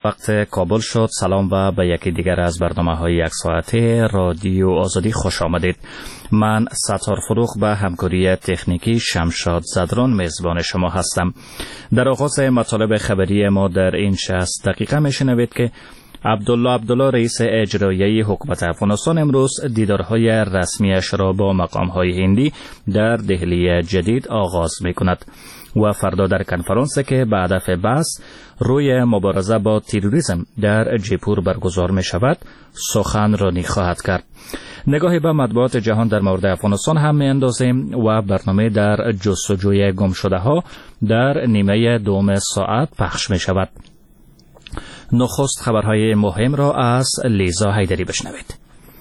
وقت کابل شد. سلام و به یکی دیگر از برنامه‌های یک ساعته رادیو آزادی خوش آمدید. من ستار فروخ به همکاری تکنیکی شمشاد زدران میزبان شما هستم. در آغاز مطالب خبری ما در این 60 دقیقه میشنوید که عبدالله رئیس اجرایی حکومت افغانستان امروز دیدارهای رسمیش را با مقام‌های هندی در دهلی جدید آغاز می‌کند و فردا در کنفرانسی که به هدف بحث روی مبارزه با تروریسم در جیپور برگزار می شود سخنرانی خواهد کرد. نگاهی به مطبوعات جهان در مورد افغانستان هم می اندازیم و برنامه در جستجوی گم شده ها در نیمه دوم ساعت پخش می شود. نخست خبرهای مهم را از لیزا حیدری بشنوید.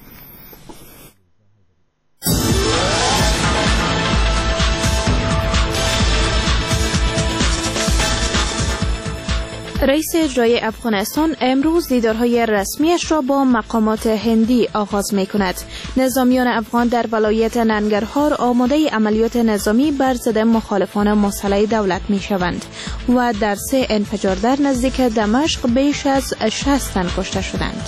رئیس اجرایی افغانستان امروز دیدارهای رسمیش را با مقامات هندی آغاز می کند. نظامیان افغان در ولایت ننگرهار آماده عملیات نظامی بر ضد مخالفان مسلح دولت می شوند و در 3 انفجار در نزدیک دمشق بیش از 60 تن کشته شدند.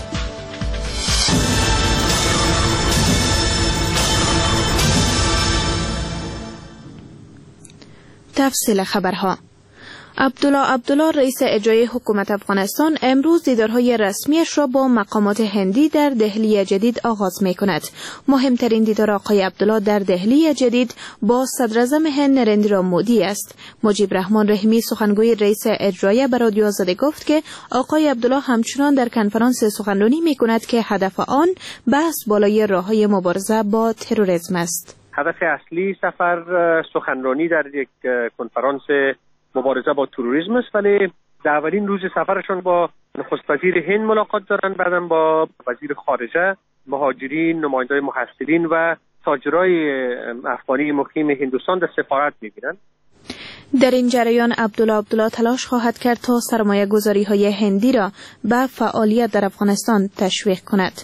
تفصیل خبرها. عبدالله رئیس اجرایی حکومت افغانستان امروز دیدارهای رسمیش را با مقامات هندی در دهلی جدید آغاز می کند. مهمترین دیدار آقای عبدالله در دهلی جدید با صدراعظم هند نریندرا مودی است. مجیب رحمان رحیمی سخنگوی رئیس اجرایی به رادیو آزادی گفت که آقای عبدالله همچنان در کنفرانس سخنرانی می کند که هدف آن بحث بالای راههای مبارزه با تروریسم است. هدف اصلی سفر سخنرانی در یک کنفرانس مبارزه با تروریسم است، ولی در اولین روز سفرشون با نخست وزیر هند ملاقات دارن، بعداً با وزیر خارجه، مهاجرین، نماینده‌های محصلین و تاجرای افغانی مقیم هندوستان در سفارت می‌بینن. در این جریان عبدالله تلاش خواهد کرد تا سرمایه گذاری های هندی را به فعالیت در افغانستان تشویق کند.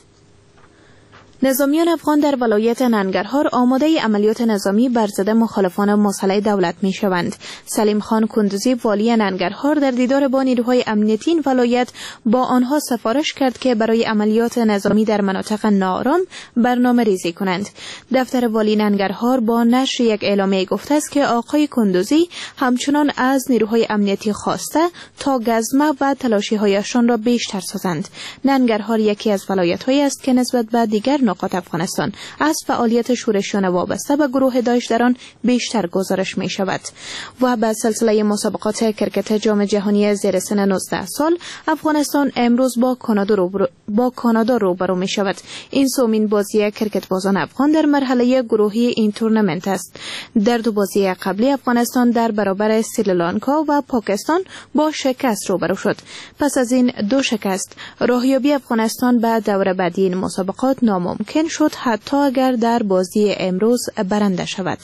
نظامیان افغان در ولایت ننگرهار آماده عملیات نظامی بر ضد مخالفان مسلح دولت می شوند. سلیم خان کندوزی والی ننگرهار در دیدار با نیروهای امنیتی این ولایت با آنها سفارش کرد که برای عملیات نظامی در مناطق ناآرام برنامه ریزی کنند. دفتر والی ننگرهار با نشر یک اعلامیه گفته است که آقای کندوزی همچنان از نیروهای امنیتی خواسته تا گزمه و تلاشی‌هایشان را بیشتر سازند. ننگرهار یکی از ولایت‌هایی است که نسبت به دیگر نقاط افغانستان از فعالیت شورشیان وابسته به گروه داعش در آن بیشتر گزارش می شود. و به سلسله مسابقات کرکت جام جهانی زیر سن 19 سال افغانستان امروز با کانادا روبرو می شود. این سومین بازی کرکت بازان افغان در مرحله گروهی این تورنمنت است. در 2 بازی قبلی افغانستان در برابر سریلانکا و پاکستان با شکست روبرو شد. پس از این 2 شکست راهیابی افغانستان به دور بعدی این مسابقات ناممکن شد، حتی اگر در بازی امروز برنده شود.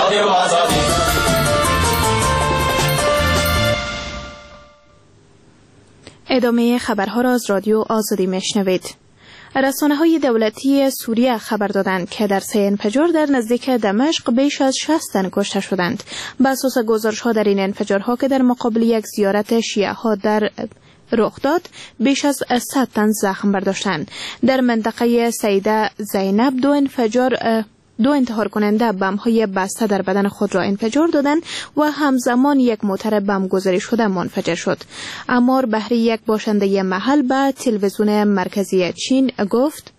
ادامه خبرها را از رادیو آزادی میشنوید. رسانه‌های دولتی سوریه خبر دادند که در 3 انفجار در نزدیک دمشق بیش از 60 تن کشته شدند. بر اساس گزارش‌ها در این انفجارها که در مقابل یک زیارت شیعه‌ها در رخ داد بیش از 100 تن زخم برداشتند. در منطقه سیده زینب 2 انتحار کننده بم‌های بسته در بدن خود را انفجار دادند و همزمان یک موتر بم گذاری شده منفجر شد. عمار بهری یک باشنده محل به تلویزیون مرکزی چین گفت: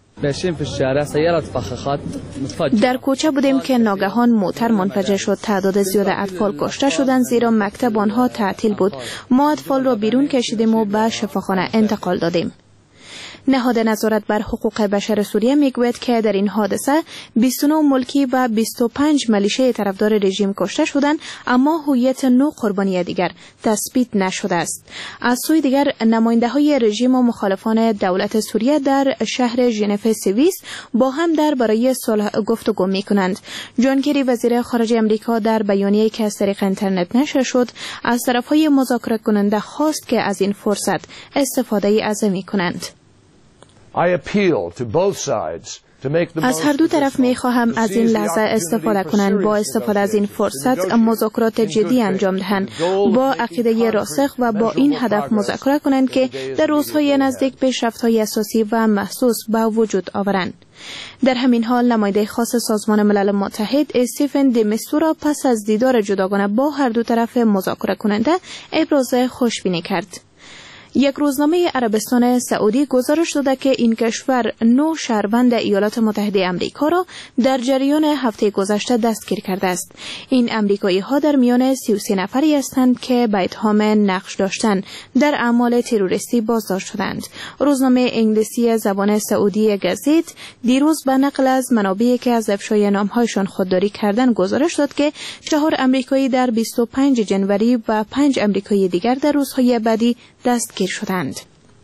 در کوچه بودیم که ناگهان موتر منفجر شد. تعداد زیاد اطفال کشته شدند زیرا مکتب آنها تعطیل بود. ما اطفال را بیرون کشیدیم و به شفاخانه انتقال دادیم. نهاد نظارت بر حقوق بشر سوریه میگوید که در این حادثه 29 ملکی و 25 میلیشه طرفدار رژیم کشته شدند، اما هویت 9 قربانی دیگر تثبیت نشده است. از سوی دیگر نماینده‌های رژیم و مخالفان دولت سوریه در شهر ژنو سوئیس با هم درباره صلح گفتگو می‌کنند. جان کری وزیر خارجه آمریکا در بیانیه‌ای که از طریق اینترنت نشر شد از طرف‌های مذاکره کننده خواست که از این فرصت استفاده عظیمی کنند. از هر دو طرف می خواهم از این لحظه استفاده کنند، با استفاده از این فرصت مذاکرات جدی انجام دهند، با عقیده راسخ و با این هدف مذاکره کنند که در روزهای نزدیک پیشرفت‌های اساسی و محسوس به وجود آورند. در همین حال نماینده خاص سازمان ملل متحد استیفن دی میستورا پس از دیدار جداگانه با هر دو طرف مذاکره کننده ابراز خوشبینی کرد. یک روزنامه عربستان سعودی گزارش داده که این کشور 9 شهروند ایالات متحده آمریکا را در جریان هفته گذشته دستگیر کرده است. این آمریکایی ها در میان 33 نفری هستند که به اتهام نقش داشتن در اعمال تروریستی بازداشت شدند. روزنامه انگلیسی زبان سعودی گزیت دیروز به نقل از منابعی که از افشای نامهایشان خودداری کردند گزارش داد که 4 آمریکایی در 25 جنوری و 5 آمریکایی دیگر در روزهای بعدی دستگیر شدند.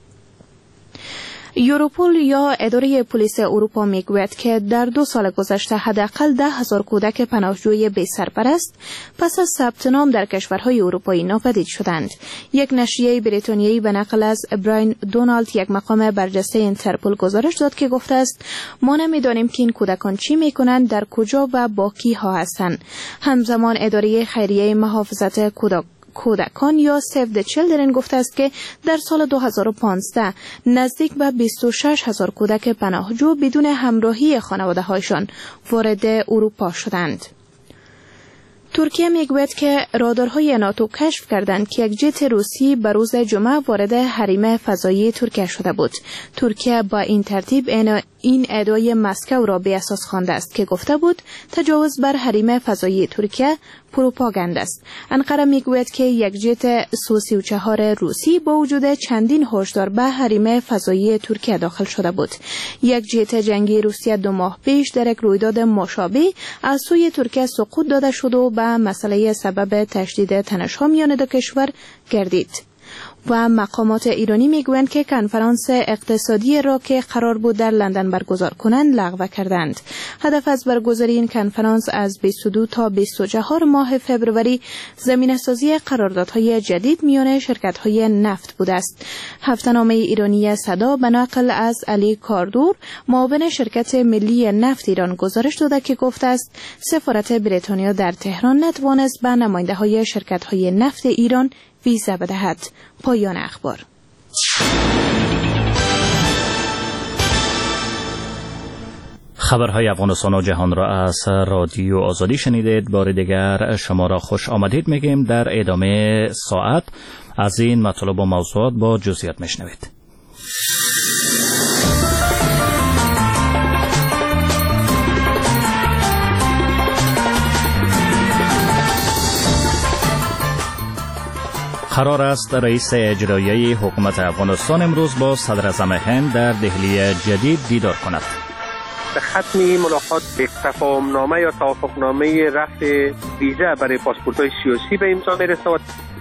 یوروپول یا اداره پلیس اروپا میگوید که در 2 سال گذشته حداقل 10,000 کودک پناهجوی بی سرپرست پس از ثبت نام در کشورهای اروپایی ناپدید شدند. یک نشریه بریتانیایی به نقل از براین دونالد، یک مقام برجسته اینترپول، گزارش داد که گفته است ما نمی‌دانیم که این کودکان چی می‌کنند، در کجا و با کی‌ها هستند. همزمان اداره خیریه محافظت کودکان یا سیو د چیلدرن گفته است که در سال 2015 نزدیک به 26,000 کودک پناهجو بدون همراهی خانواده‌هایشان وارد اروپا شدند. ترکیه میگوید که رادارهای ناتو کشف کردند که یک جت روسی به روز جمعه وارد حریم فضایی ترکیه شده بود. ترکیه با این ترتیب این ادعای مسکو را بی اساس خوانده است که گفته بود تجاوز بر حریم فضایی ترکیه پروپاگاند است. انقره میگوید که یک جت سو-34 روسی با وجود چندین هشدار به حریم فضایی ترکیه داخل شده بود. یک جت جنگی روسیه 2 ماه پیش در یک رویداد مشابه از سوی ترکیه سقوط داده شد و به مسئله سبب تشدید تنش‌ها میان دو کشور گردید. و مقامات ایرانی میگویند که کنفرانس اقتصادی را که قرار بود در لندن برگزار کنند لغو کردند. هدف از برگزاری این کنفرانس از 22 تا 24 ماه فوریه زمینه‌سازی قراردادهای جدید میان شرکت‌های نفت بوده است. هفته‌نامه ایرانی صدا به نقل از علی کاردور، معاون شرکت ملی نفت ایران، گزارش داده که گفته است سفارت بریتانیا در تهران نتوانست به نماینده‌های شرکت‌های نفت ایران ویزا بدهد. پایان اخبار. خبرهای افغانستان و جهان را از رادیو آزادی شنیدید. بار دیگر شما را خوش آمدید میگیم. در ادامه ساعت از این مطالب و موضوعات با جزئیات میشنوید. قرار است رئیس اجرایی حکومت افغانستان امروز با صدر اعظم هند در دهلی جدید دیدار کند. به ختم ملاقات به تفاهمنامه یا توافقنامه رفع ویزا برای پاسپورت‌های سیاسی به امضا می‌رسد.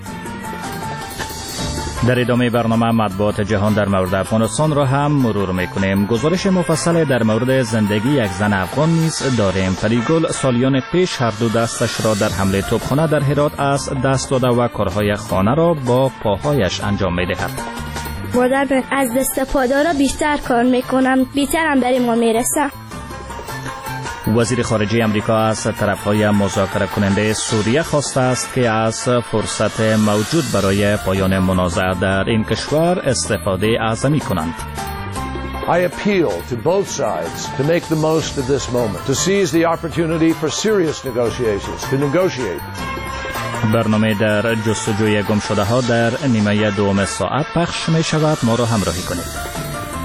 در ادامه برنامه مطبوعات جهان در مورد افغانستان را هم مرور میکنیم. گزارش مفصل در مورد زندگی یک زن افغان نیز داریم. فریگل سالیان پیش هر دو دستش را در حمله توپخانه در هرات از دست داده و کارهای خانه را با پاهایش انجام میدهد. مادر از دست پادارا بیشتر کار میکنم، بیشتر هم برای ما میرسه. وزیر خارجه امریکا از طرفهای مذاکره کننده سوریه خواسته است که از فرصت موجود برای پایان منازعه در این کشور استفاده اعظمی کنند. I appeal to both sides to make the most of this moment, to seize the opportunity for serious negotiations, to negotiate. برنامه در جستجوی گم شده ها در نیمه دوم ساعت پخش می شود. ما را همراهی کنید.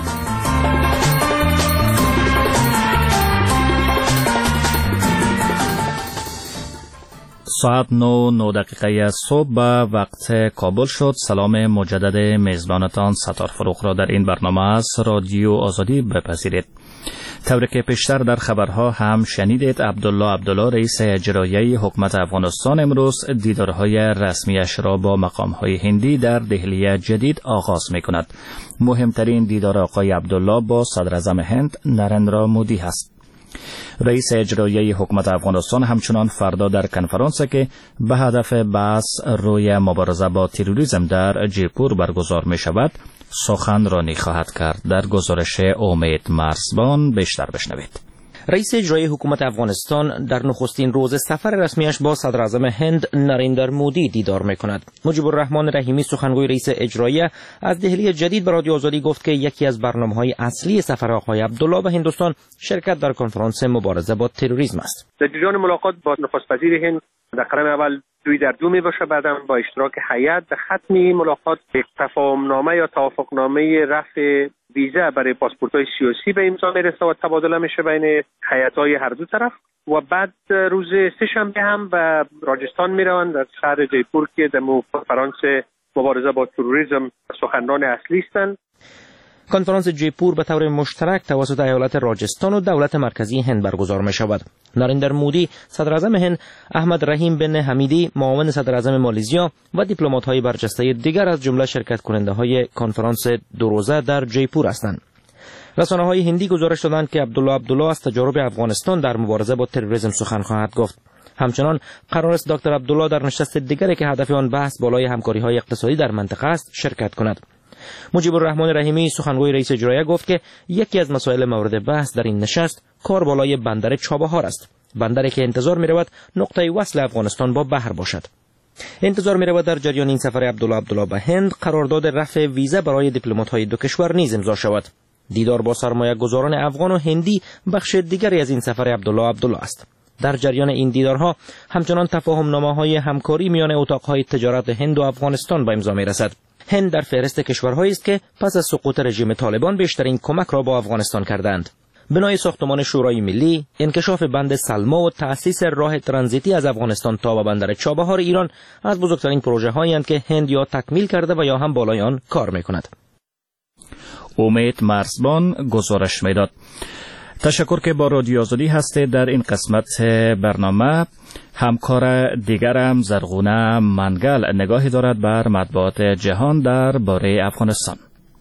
ساعت 9:09 صبح به وقت کابل شد. سلام مجدد میزبانتان ستار فروخ را در این برنامه از رادیو آزادی بپذیرید. طوری که پیشتر در خبرها هم شنیدید، عبدالله رئیس اجرایی حکومت افغانستان امروز دیدارهای رسمیش را با مقامهای هندی در دهلی جدید آغاز می کند. مهمترین دیدار آقای عبدالله با صدر اعظم هند نرندرا مودی هست. رئیس اجرایی حکومت افغانستان همچنان فردا در کنفرانسی که به هدف بحث روی مبارزه با تروریسم در جیپور برگزار می شود سخنرانی خواهد کرد. در گزارش امید مرزبان بیشتر بشنوید. رئیس اجرایی حکومت افغانستان در نخستین روز سفر رسمیش با صدر اعظم هند نریندر مودی دیدار می‌کند. مجیب الرحمن رحیمی سخنگوی رئیس اجرایی از دهلی جدید به رادیو آزادی گفت که یکی از برنامه‌های اصلی سفر آقای عبدالله به هندوستان شرکت در کنفرانس مبارزه با تروریسم است. در جریان ملاقات با نخست وزیر هند در قدم اول دوی در دو می باشه، بعدم با اشتراک هیئت در ختم ملاقات یک تفاهمنامه یا توافقنامه رفع ویزا برای پاسپورت‌های سیاسی به امضا میرسه و تبادله میشه بین هیئت‌های هر دو طرف و بعد روز سه‌شنبه هم به راجستان میروند در شهر جیپور که در کنفرانس مبارزه با تروریسم سخنران اصلی هستند. کنفرانس جیپور به طور مشترک توسط ایالت راجستان و دولت مرکزی هند برگزار می شود. نریندر مودی، صدر اعظم هند، احمد رحیم بن حمیدی، معاون صدر اعظم مالزیا و دیپلمات‌های برجسته دیگر از جمله شرکت کننده های کنفرانس دو روزه در جیپور هستند. رسانه‌های هندی گزارش دادند که عبدالله از تجارب افغانستان در مبارزه با تروریسم سخن خواهد گفت. همچنان قرار است دکتر عبدالله در نشست دیگری که هدف آن بحث بالای همکاری‌های اقتصادی در منطقه است شرکت کند. مجیب الرحمن رحیمی سخنگوی رئیس اجرایی گفت که یکی از مسائل مورد بحث در این نشست کار بالای بندر چابهار است، بندری که انتظار می‌رود نقطه وصل افغانستان با بحر باشد. انتظار می‌رود در جریان این سفر عبدالله به هند قرارداد رفع ویزا برای دیپلمات‌های دو کشور نیز امضا شود. دیدار با سرمایه‌گذاران افغان و هندی بخش دیگری از این سفر عبدالله است. در جریان این دیدارها همچنان تفاهم‌نامه‌های همکاری میان اتاق‌های تجارت هند و افغانستان به امضا می‌رسد. هند در فهرست کشورهایی است که پس از سقوط رژیم طالبان بیشترین کمک را با افغانستان کردند. بنای ساختمان شورای ملی، انکشاف بند سلما و تأسیس راه ترانزیتی از افغانستان تا به بندر چابهار ایران از بزرگترین پروژه‌هایی اند که هند یا تکمیل کرده و یا هم بالای آن کار می‌کند. امید مرزبان گزارش می‌داد. تشکر که با رادیو آزادی هستید. در این قسمت برنامه همکار دیگرم زرغونه منگل نگاهی دارد بر مطبوعات جهان درباره افغانستان.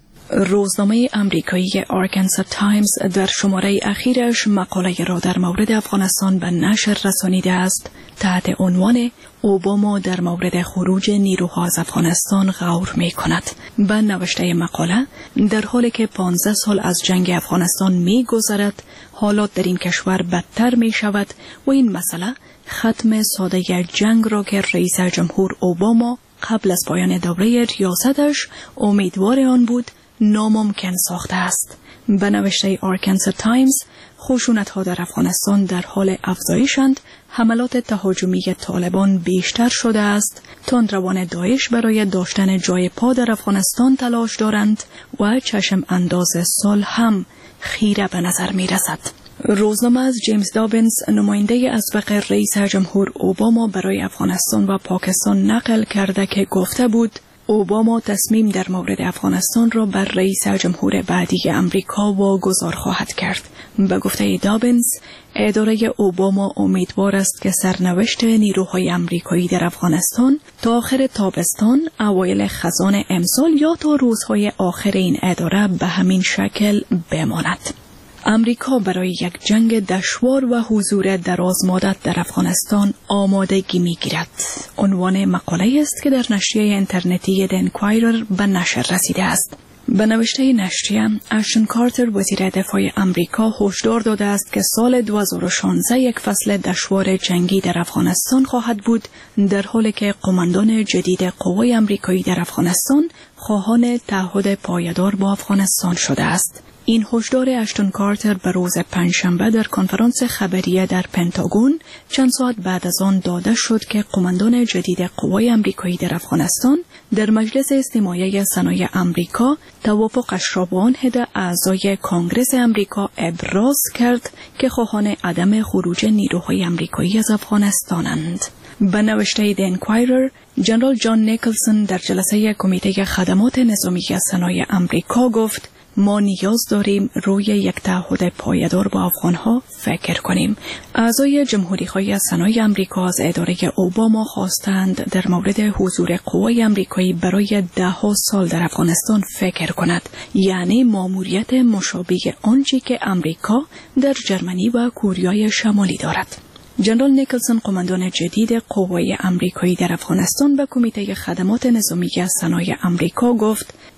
روزنامه آمریکایی آرکانسا تایمز در شماره اخیرش مقاله را در مورد افغانستان به نشر رسانیده است تحت عنوان اوباما در مورد خروج نیروها از افغانستان غور می کند. به نوشته مقاله در حالی که 15 سال از جنگ افغانستان می گذرد، حالات در این کشور بدتر می شود و این مسئله ختم ساده جنگ را که رئیس جمهور اوباما قبل از پایان دوره ریاستش امیدوار آن بود ناممکن ساخته است. به نوشته آرکانسا تایمز، خشونت‌ها در افغانستان در حال افزایشند، حملات تهاجمی طالبان بیشتر شده است، تندروان داعش برای داشتن جای پا در افغانستان تلاش دارند و چشم انداز سال هم خیره به نظر می رسد. روزنامه از جیمز دابینز، نماینده اسبق رئیس جمهور اوباما برای افغانستان و پاکستان نقل کرده که گفته بود اوباما تصمیم در مورد افغانستان را بر رئیس جمهور بعدی امریکا واگذار خواهد کرد. به گفته دابینز، اداره اوباما امیدوار است که سرنوشت نیروهای امریکایی در افغانستان تا آخر تابستان، اوایل خزان امسال یا تا روزهای آخر این اداره به همین شکل بماند. امریکا برای یک جنگ دشوار و حضور دراز مدت در افغانستان آمادگی می‌گیرد. عنوان مقاله است که در نشریه اینترنتی د انکوایرر به نشر رسیده است. به نوشته نشریه، اشتون کارتر وزیر دفاع امریکا هشدار داده است که سال 2016 یک فصل دشوار جنگی در افغانستان خواهد بود، در حالی که قماندان جدید قوای امریکایی در افغانستان خواهان تعهد پایدار با افغانستان شده است. این هشدار اشتون کارتر به روز پنجشنبه در کنفرانس خبریه در پنتاگون چند ساعت بعد از آن داده شد که قماندان جدید قوای امریکایی در افغانستان در مجلس استماعی سنای امریکا توافقش را با آن هده اعضای کانگرس امریکا ابراز کرد که خواهان عدم خروج نیروهای امریکایی از افغانستانند. به نوشته د انکوایرر، جنرال جان نیکلسون در جلسه کمیته خدمات نظامی سنای امریکا گفت ما نیاز داریم روی یک تعهد پایدار با افغانها فکر کنیم. اعضای جمهوری‌خواه سنای امریکا از اداره اوباما خواستند در مورد حضور قوای امریکایی برای 10 سال در افغانستان فکر کند، یعنی ماموریت مشابه آنچه که امریکا در جرمنی و کوریای شمالی دارد. جنرال نیکلسون، قماندان جدید قوای امریکایی در افغانستان، به کمیته خدمات نظامی سنای امریکا گفت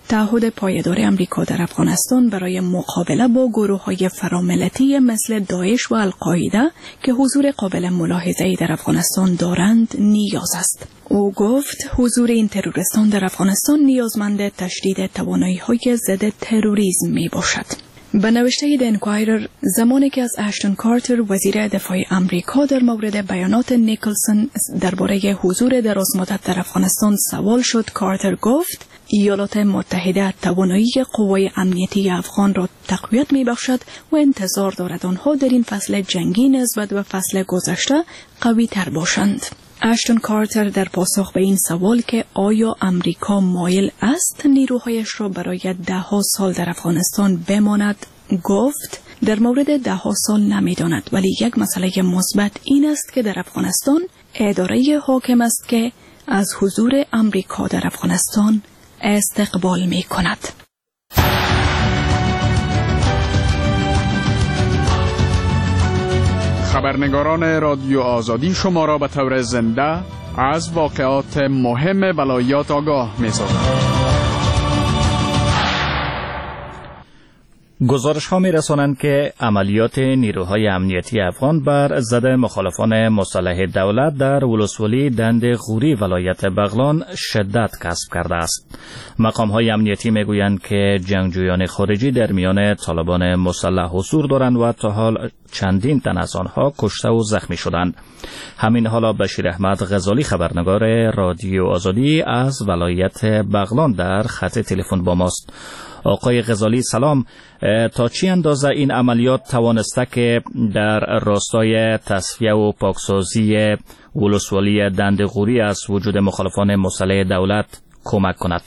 تعهد پایدار امریکا در افغانستان برای مقابله با گروه‌های فراملتی مثل داعش و القاعده که حضور قابل ملاحظه‌ای در افغانستان دارند نیاز است. او گفت حضور این تروریستان در افغانستان نیازمند تشدید توانایی‌های ضد تروریسم میباشد. به نوشته د انکوایرر، زمانی که از اشتون کارتر وزیر دفاع امریکا در مورد بیانات نیکلسون درباره حضور درازمدت در افغانستان سوال شد، کارتر گفت ایالات متحده توانایی قوای امنیتی افغان را تقویت می‌بخشد و انتظار دارد آنها در این فصل جنگی نسبت به فصل گذشته قوی تر باشند. اشتون کارتر در پاسخ به این سوال که آیا امریکا مایل است نیروهایش را برای 10 سال در افغانستان بماند گفت در مورد 10 سال نمی‌داند، ولی یک مسئله مثبت این است که در افغانستان اداره حاکم است که از حضور امریکا در افغانستان استقبال می‌کند. خبرنگاران رادیو آزادی شما را به طور زنده از واقعات مهم ولایات آگاه می‌سازند. گزارش‌ها می‌رسانند که عملیات نیروهای امنیتی افغان بر ضد مخالفان مسلح دولت در ولسوالی دند غوری ولایت بغلان شدت کسب کرده است. مقام‌های امنیتی می‌گویند که جنگجویان خارجی در میان طالبان مسلح حضور دارند و تا حال چندین تن از آنها کشته و زخمی شدند. همین حالا بشیر احمد غزالی خبرنگار رادیو آزادی از ولایت بغلان در خط تلفن با ماست. آقای غزالی سلام، تا چی اندازه این عملیات توانسته که در راستای تصفیه و پاکسازی ولسوالی دند غوری از وجود مخالفان مسلح دولت کمک کند؟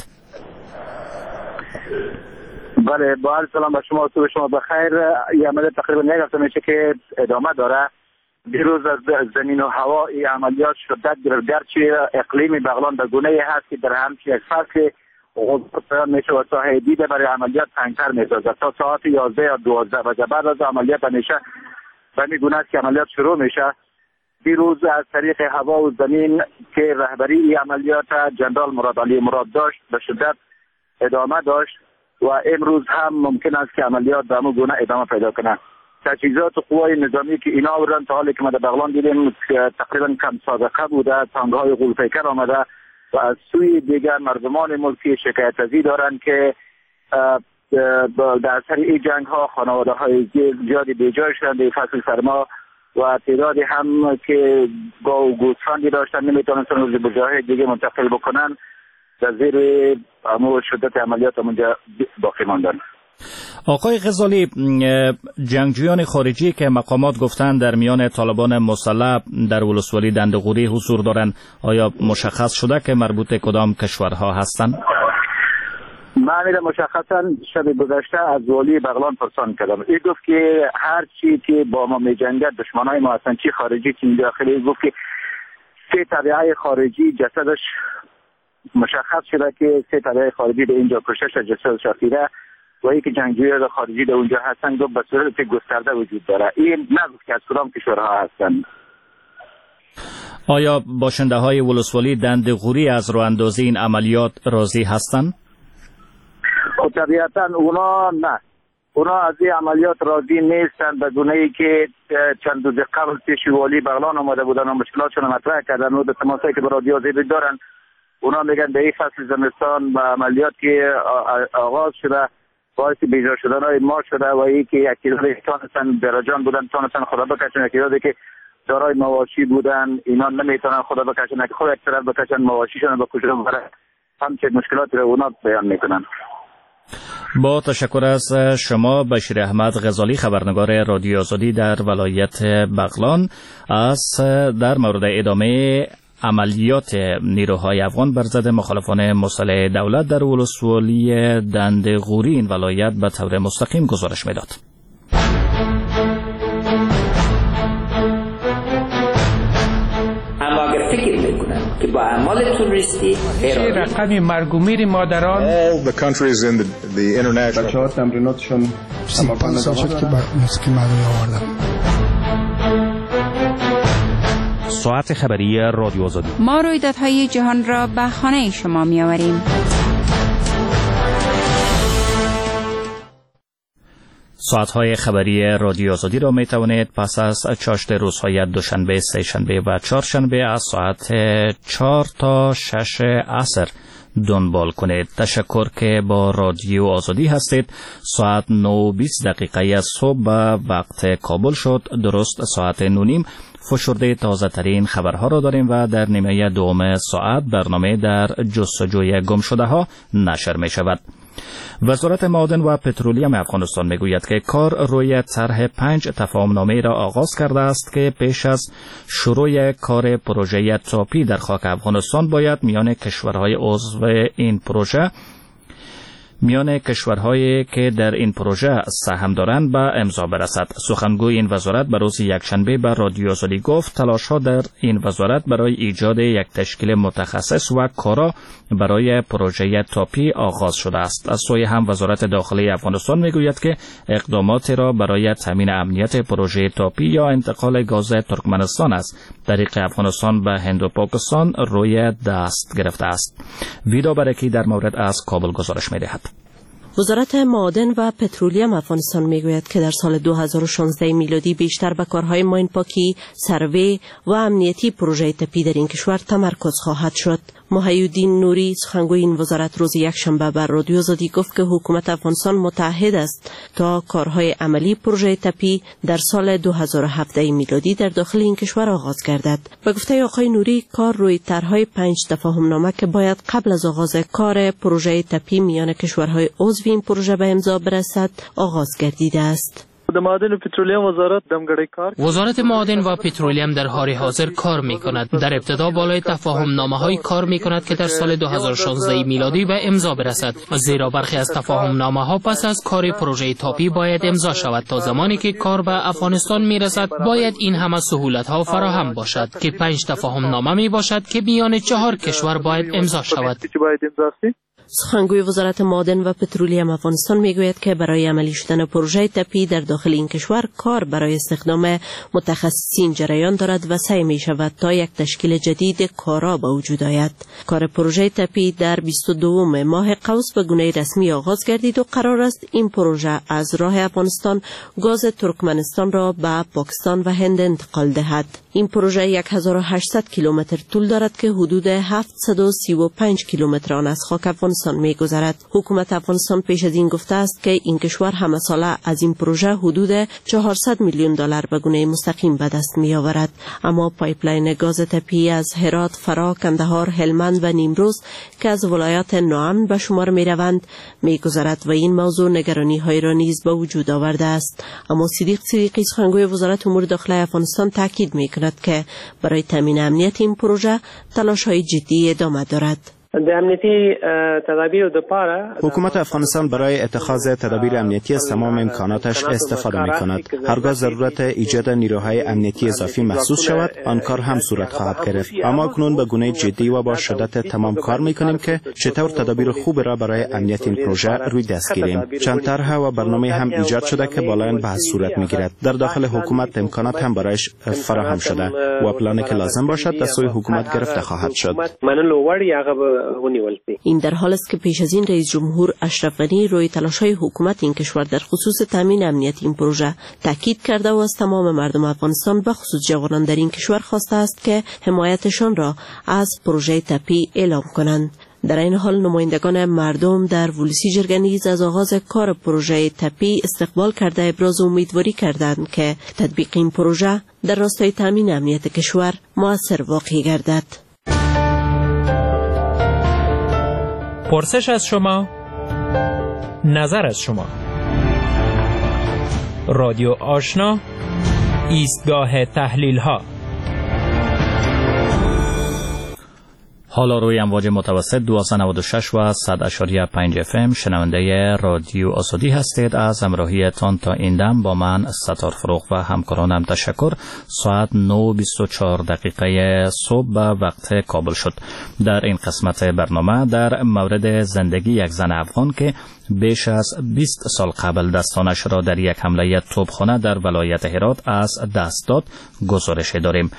بله، با عرض سلام به شما، صبح شما بخیر. این عملیات تقریبا یک هفته میشه که ادامه داره. دیروز از زمین و هوا این عملیات شدت گرفت، گرچه اقلیم بغلان به گونه‌ای هست که در همچین یک فصل غضب میشه و ساحه دیده برای عملیات تنگتر میسازد. تا ساعت 11 یا 12 بجه بعد از عملیات همیشه به این گونه است که عملیات شروع میشه. دیروز از طریق هوا و زمین که رهبری این عملیات جنرال مراد علی مراد داشت به شدت ادامه داشت و امروز هم ممکن است که عملیات به همون گونه ادامه پیدا کنه. تجهیزات قوای نظامی که اینا آوردن تا حالی که ما در بغلان دیدیم تقریبا کم سابقه بوده، تانک‌های غول‌پیکر آمده و از سوی دیگر مردمان ملکی شکایت ازی دارند که در اثر این جنگ ها خانواده های زیادی بیجای شدند در فصل سرما و تعدادی هم که گاو و گوسفندی داشتن نمیتونستن روز به جاهای دیگه منتقل بکنن، در زیر امور شدت عملیات اونجا باقی ماندن. آقای غزالی، جنگجویان خارجی که مقامات گفتند در میان طالبان مسلح در ولسوالی دند غوری حضور دارند، آیا مشخص شده که مربوط کدام کشورها هستند؟ من مشخصا شب گذشته از والی بغلان پرسان کردم. این گفت که هر چی که با ما می جنگد دشمنای ما هستند، چی خارجی چی داخلی. گفت که 3 طبیعه خارجی جسدش مشخص شده که 3 طبیعه خارجی به اینجا کشش جسدش رسیده و ای که جنگجویان خارجی در اونجا هستن گفت به صورت گسترده وجود داره. این نگفت که از کدام کشورها هستن. آیا باشنده های ولسوالی دند غوری از راه اندازی این عملیات راضی هستند؟ خب طبیعتا اونا نه، اونا از این عملیات راضی نیستن، به گونه‌ای که چند روز قبل پیش والی بغلان آمده بودن و مشکلاتشون مطرح کردن و به تماسایی که به رادیو آزادی دارن، اونا میگن به این فصل زمستان با عملیات که آغاز شده باعث بیجا شدن های ما شده و ای که یکیداری تانستن براجان بودن تانستن خدا بکشن، یکیداری که دارای مواشی بودن اینا نمیتونن خدا بکشن که خود اکثر بکشن مواشیشون با کجا ببرن. همچه مشکلاتی رو اونا بیان میکنن. با تشکر از شما بشیر احمد غزالی خبرنگار رادیو آزادی در ولایت بغلان در مورد ادامه عملیات نیروهای افغان بر ضد مخالفان مسلح دولت در ولسوالی دند غوری این ولایت به طور مستقیم گزارش میداد. اما اگر فکر میکنن که با اعمال توریستی رقم مرگ و میر مادران all the countries in the international بچه‌ها تمریناتشون که موسیقی مردمی آوردن. ساعت خبری رادیو آزادی. ما رویدادهای جهان را به خانه شما می‌آوریم. ساعتهای خبری رادیو آزادی را می توانید پس از چاشت روزهای دوشنبه، سه‌شنبه و چهارشنبه از ساعت 4 تا 6 عصر دنبال کنید. تشکر که با رادیو آزادی هستید. ساعت 9:20 دقیقه صبح به وقت کابل شد. درست ساعت 9:30 فشرده تازه ترین خبرها را داریم و در نیمه دوم ساعت برنامه در جستجوی گم شده ها نشر می شود. وزارت معادن و پترولیوم افغانستان میگوید که کار روی طرح 5 تفاهمنامه را آغاز کرده است که پیش از شروع کار پروژه تاپی در خاک افغانستان باید میان کشورهای عضو این پروژه کشورهایی که در این پروژه سهم دارند به امضا برسد. سخنگوی این وزارت به روز یکشنبه به رادیو آزادی گفت تلاش‌ها در این وزارت برای ایجاد یک تشکیل متخصص و کارا برای پروژه تاپی آغاز شده است. از سوی هم وزارت داخلی افغانستان میگوید که اقداماتی را برای تامین امنیت پروژه تاپی یا انتقال گاز ترکمنستان از طریق افغانستان به هند و پاکستان روی دست گرفته است. ویدا برکی در مورد از کابل گزارش می‌دهد. وزارت معادن و پترولیوم افغانستان میگوید که در سال 2016 میلادی بیشتر به کارهای ماین پاکی، سروی و امنیتی پروژه تپی در این کشور تمرکز خواهد شد. محی‌الدین نوری سخنگوی این وزارت روز یکشنبه بر رادیو آزادی گفت که حکومت افغانستان متعهد است تا کارهای عملی پروژه تپی در سال 2017 میلادی در داخل این کشور آغاز گردد. به گفته آقای نوری کار روی طرح‌های 5 تفاهمنامه که باید قبل از آغاز کار پروژه تپی میان کشورهای عضو این پروژه به امضا برسد آغاز گردیده است. وزارت معادن و پترولیوم در حال حاضر کار می کند. در ابتدا بالای تفاهم نامه های کار می کند که در سال 2016 میلادی به امضا برسد. زیرا برخی از تفاهم نامه ها پس از کار پروژه تاپی باید امضا شود. تا زمانی که کار به افغانستان می رسد باید این همه سهولت ها فراهم باشد که 5 تفاهم نامه می باشد که میان 4 کشور باید امضا شود. سخنگوی وزارت معادن و پترولیوم افغانستان میگوید که برای عملی شدن پروژه تپی در داخل این کشور کار برای استخدام متخصصین جریان دارد و سعی می شود تا یک تشکیل جدید کارا به وجود آید. کار پروژه تپی در 22 ماه قوس به گونه رسمی آغاز گردید و قرار است این پروژه از راه افغانستان گاز ترکمنستان را به پاکستان و هند انتقال دهد. این پروژه 1800 کیلومتر طول دارد که حدود 735 کیلومتر آن از خاک افغانستان می‌گذرد. حکومت افغانستان پیش از این گفته است که این کشور همه ساله از این پروژه حدود 400 میلیون دلار به گونه مستقیم به دست می‌آورد. اما پایپلاین گاز تپی از هرات، فرا، کندهار، هلمند و نیمروز که از ولایات ناامن به شمار می‌روند می‌گذرد و این موضوع نگرانی‌های را نیز به وجود آورده است. اما صدیق صدیقی سخنگوی وزارت امور داخلی افغانستان تاکید می‌کند که برای تامین امنیت این پروژه تلاش‌های جدی ادامه دارد. حکومت افغانستان برای اتخاذ تدابیر امنیتی از تمام امکاناتش استفاده می کند. هرگاه ضرورت ایجاد نیروهای امنیتی اضافی محسوس شود آن کار هم صورت خواهد گرفت. اما اکنون به گونه جدی و با شدت تمام کار می کنیم که چطور تدابیر خوب را برای امنیت این پروژه روی دست گیریم. چند طرح و برنامه هم ایجاد شده که بالایان بحث صورت می گیرد. در داخل حکومت امکانات هم برایش فراهم شده و پلانی که لازم باشد از سوی حکومت گرفته خواهد شد. این در حال است که پیش از این رئیس جمهور اشرف غنی روی تلاش‌های حکومت این کشور در خصوص تامین امنیت این پروژه تاکید کرده و از تمام مردم افغانستان به خصوص جوانان در این کشور خواسته است که حمایتشان را از پروژه تپی اعلام کنند. در این حال نمایندگان مردم در ولسی جرگه نیز از آغاز کار پروژه تپی استقبال کرده ابراز امیدواری کردند که تطبیق این پروژه در راستای تامین امنیت کشور مؤثر واقع گردد. پرسش از شما، نظر از شما. رادیو آشنا، ایستگاه تحلیل ها. حالا روی امواج متوسط 1296 و 100.5 FM شنونده رادیو آزادی هستید. از همراهیتان تا این دم با من ستار فروغ و همکارانم تشکر. ساعت 9:24 دقیقه صبح به وقت کابل شد. در این قسمت برنامه در مورد زندگی یک زن افغان که بیش از 20 سال قبل دستانش را در یک حمله توپخانه در ولایت هرات از دست داد گزارش داریم.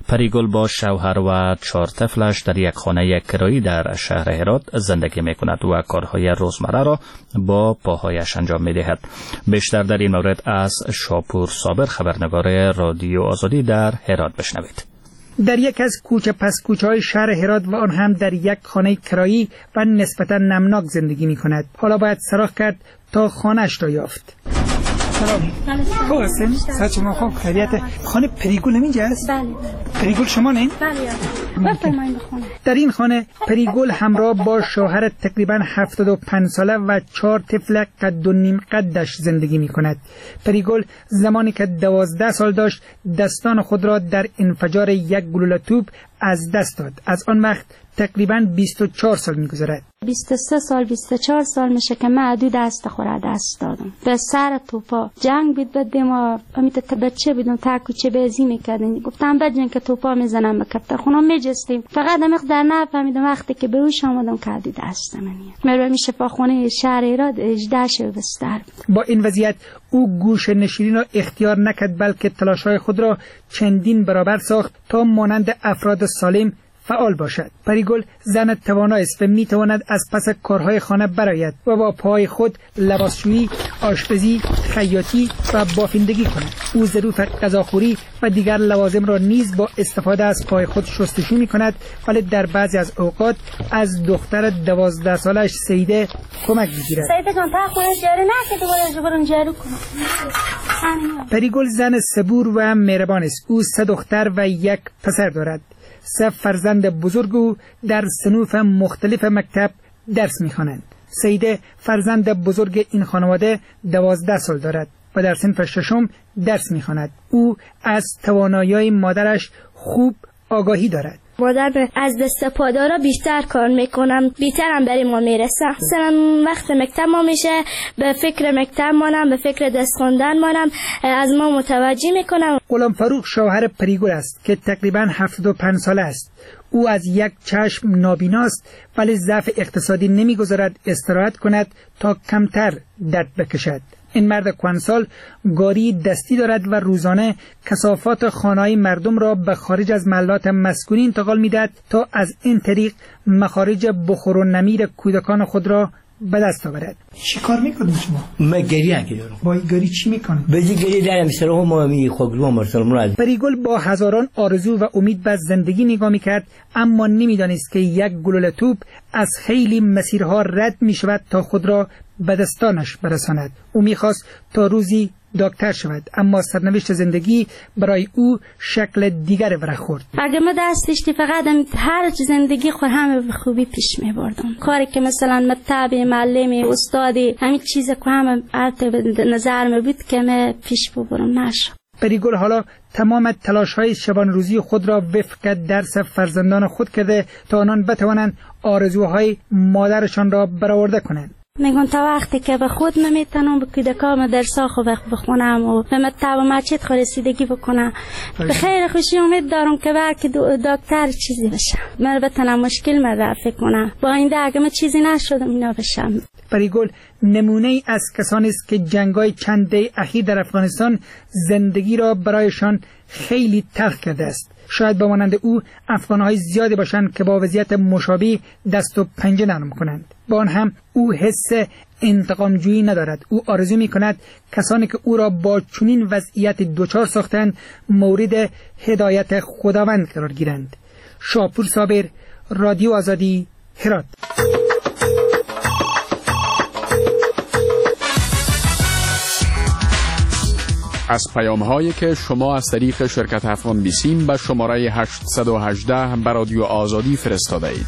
پریگل با شوهر و 4 طفلش در یک خانه کرایی در شهر هرات زندگی میکند و کارهای روزمره را با پاهایش انجام میدهد. بیشتر در این مورد از شاپور صابر خبرنگار رادیو آزادی در هرات بشنوید. در یک از کوچه پس کوچه‌های شهر هرات و آن هم در یک خانه کرایی و نسبتا نمناک زندگی میکند. حالا باید سراغ کرد تا خانه‌اش را یافت. سلام. خوب هستین؟ سلام خوب خیریت. خانه پریگل اینجا است؟ بله. پریگل شما نه؟ بله. بفرمایید بخونه. در این خانه پریگل همراه با شوهر تقریبا 75 ساله و 4 طفل قد و نیم قدش زندگی می‌کند. پریگل زمانی که 12 سال داشت دستان خود را در انفجار یک گلوله توپ از دست داد. از آن وقت تقریبا 24 سال می‌گذرد. 23 سال 24 سال میشه که من دو دست خورده دست دادم. به سر توپا جنگ بود بدیم و امیت بچه بودم تا کوچه بازی میکردیم. گفتم بجن که توپا میزنم به کفتر خونه میجستیم. فقط مقدار نفهمیدم وقتی که به روش آمدم که دست منی. مرا میشه با خونه شهر ایراد 18 شب بستر. با این وضعیت او گوش نشینی را اختیار نکرد بلکه تلاش‌های خود را چندین برابر ساخت تا مانند افراد سالم فعال باشد. پریگل زن توانایی است و میتواند از پس کارهای خانه برآید و با پای خود لباسشویی، آشپزی، خیاطی و بافندگی کند. او ظروف غذاخوری و دیگر لوازم را نیز با استفاده از پای خود شستشو میکند، ولی در بعضی از اوقات از دختر 12 سالش سیده کمک میگیرد. سیده جان تا خودش جارو نکرده باید برام جارو کنم. پریگل زن صبور و مهربان است. او 3 دختر و 1 پسر دارد. 3 فرزند بزرگ او در صنوف مختلف مکتب درس می‌خوانند. سیده فرزند بزرگ این خانواده 12 سال دارد و در صنف 6 درس می‌خواند. او از توانایی‌های مادرش خوب آگاهی دارد. مادر از دست پادارا بیشتر کار میکنم، بیشترم برای ما میرسه. مثلا وقت مکتب ما میشه به فکر مکتب مانم، به فکر دست خواندن مانم، از ما متوجه میکنم. غلام فروخ شوهر پریگل است که تقریبا 75 ساله است. او از یک چشم نابیناست ولی ضعف اقتصادی نمیگذارد استراحت کند تا کمتر درد بکشد. این مرد کهنسال گاری دستی دارد و روزانه کثافات خانه‌های مردم را به خارج از محلات مسکونی انتقال می‌دهد تا از این طریق مخارج بخور و نمیر کودکان خود را به دست آورد. چی کار میکنید شما؟ من گری انگیرم. با این گری چی میکنید؟ بزی گری دارم سلام ما می خوگلو مرسل. پریگل با هزاران آرزو و امید به زندگی نگاه میکرد، اما نمیدانست که یک گلوله توپ از خیلی مسیرها رد میشود تا خود را به دستانش برساند. او میخواست تا روزی دکتر شود، اما سرنوشت زندگی برای او شکل دیگر برخورد. اگه ما دستش فقط هر زندگی خود همه به خوبی پیش میبردم. کاری که مثلا مکتب، معلم، استادی، همین چیزا که همه به نظر می بود که من پیش ببرم نشد. پریگل حالا تمام تلاش‌های شبانه روزی خود را وفق درس فرزندان خود کرده تا آنان بتوانند آرزوهای مادرشان را برآورده کنند. میگم تا وقتی که به خود نمیتونم به کودکام درسا خوب بخونم و به مکتب و مسجد رسیدگی بکنم، به خیر خوشی امید دارم که بلکه دکتر چیزی بشم. من بتونم مشکل من رفع کنم. با این اگه من چیزی نشدم اینا بشم. پریگل نمونه ای از کسانی است که جنگ‌های چند دهه اخیر در افغانستان زندگی را برایشان خیلی تلخ کرده است. شاید با مانند او افغان‌های زیادی باشند که با وضعیت مشابه دست و پنجه نرم کنند. با آن هم او حس انتقام‌جویی ندارد. او آرزو می‌کند کسانی که او را با چنین وضعیت دوچار ساختند مورد هدایت خداوند قرار گیرند. شاپور صابر، رادیو آزادی، هرات. از پیام‌هایی که شما از طریق شرکت افغان بیسیم به شماره 818 به رادیو آزادی فرستاده اید.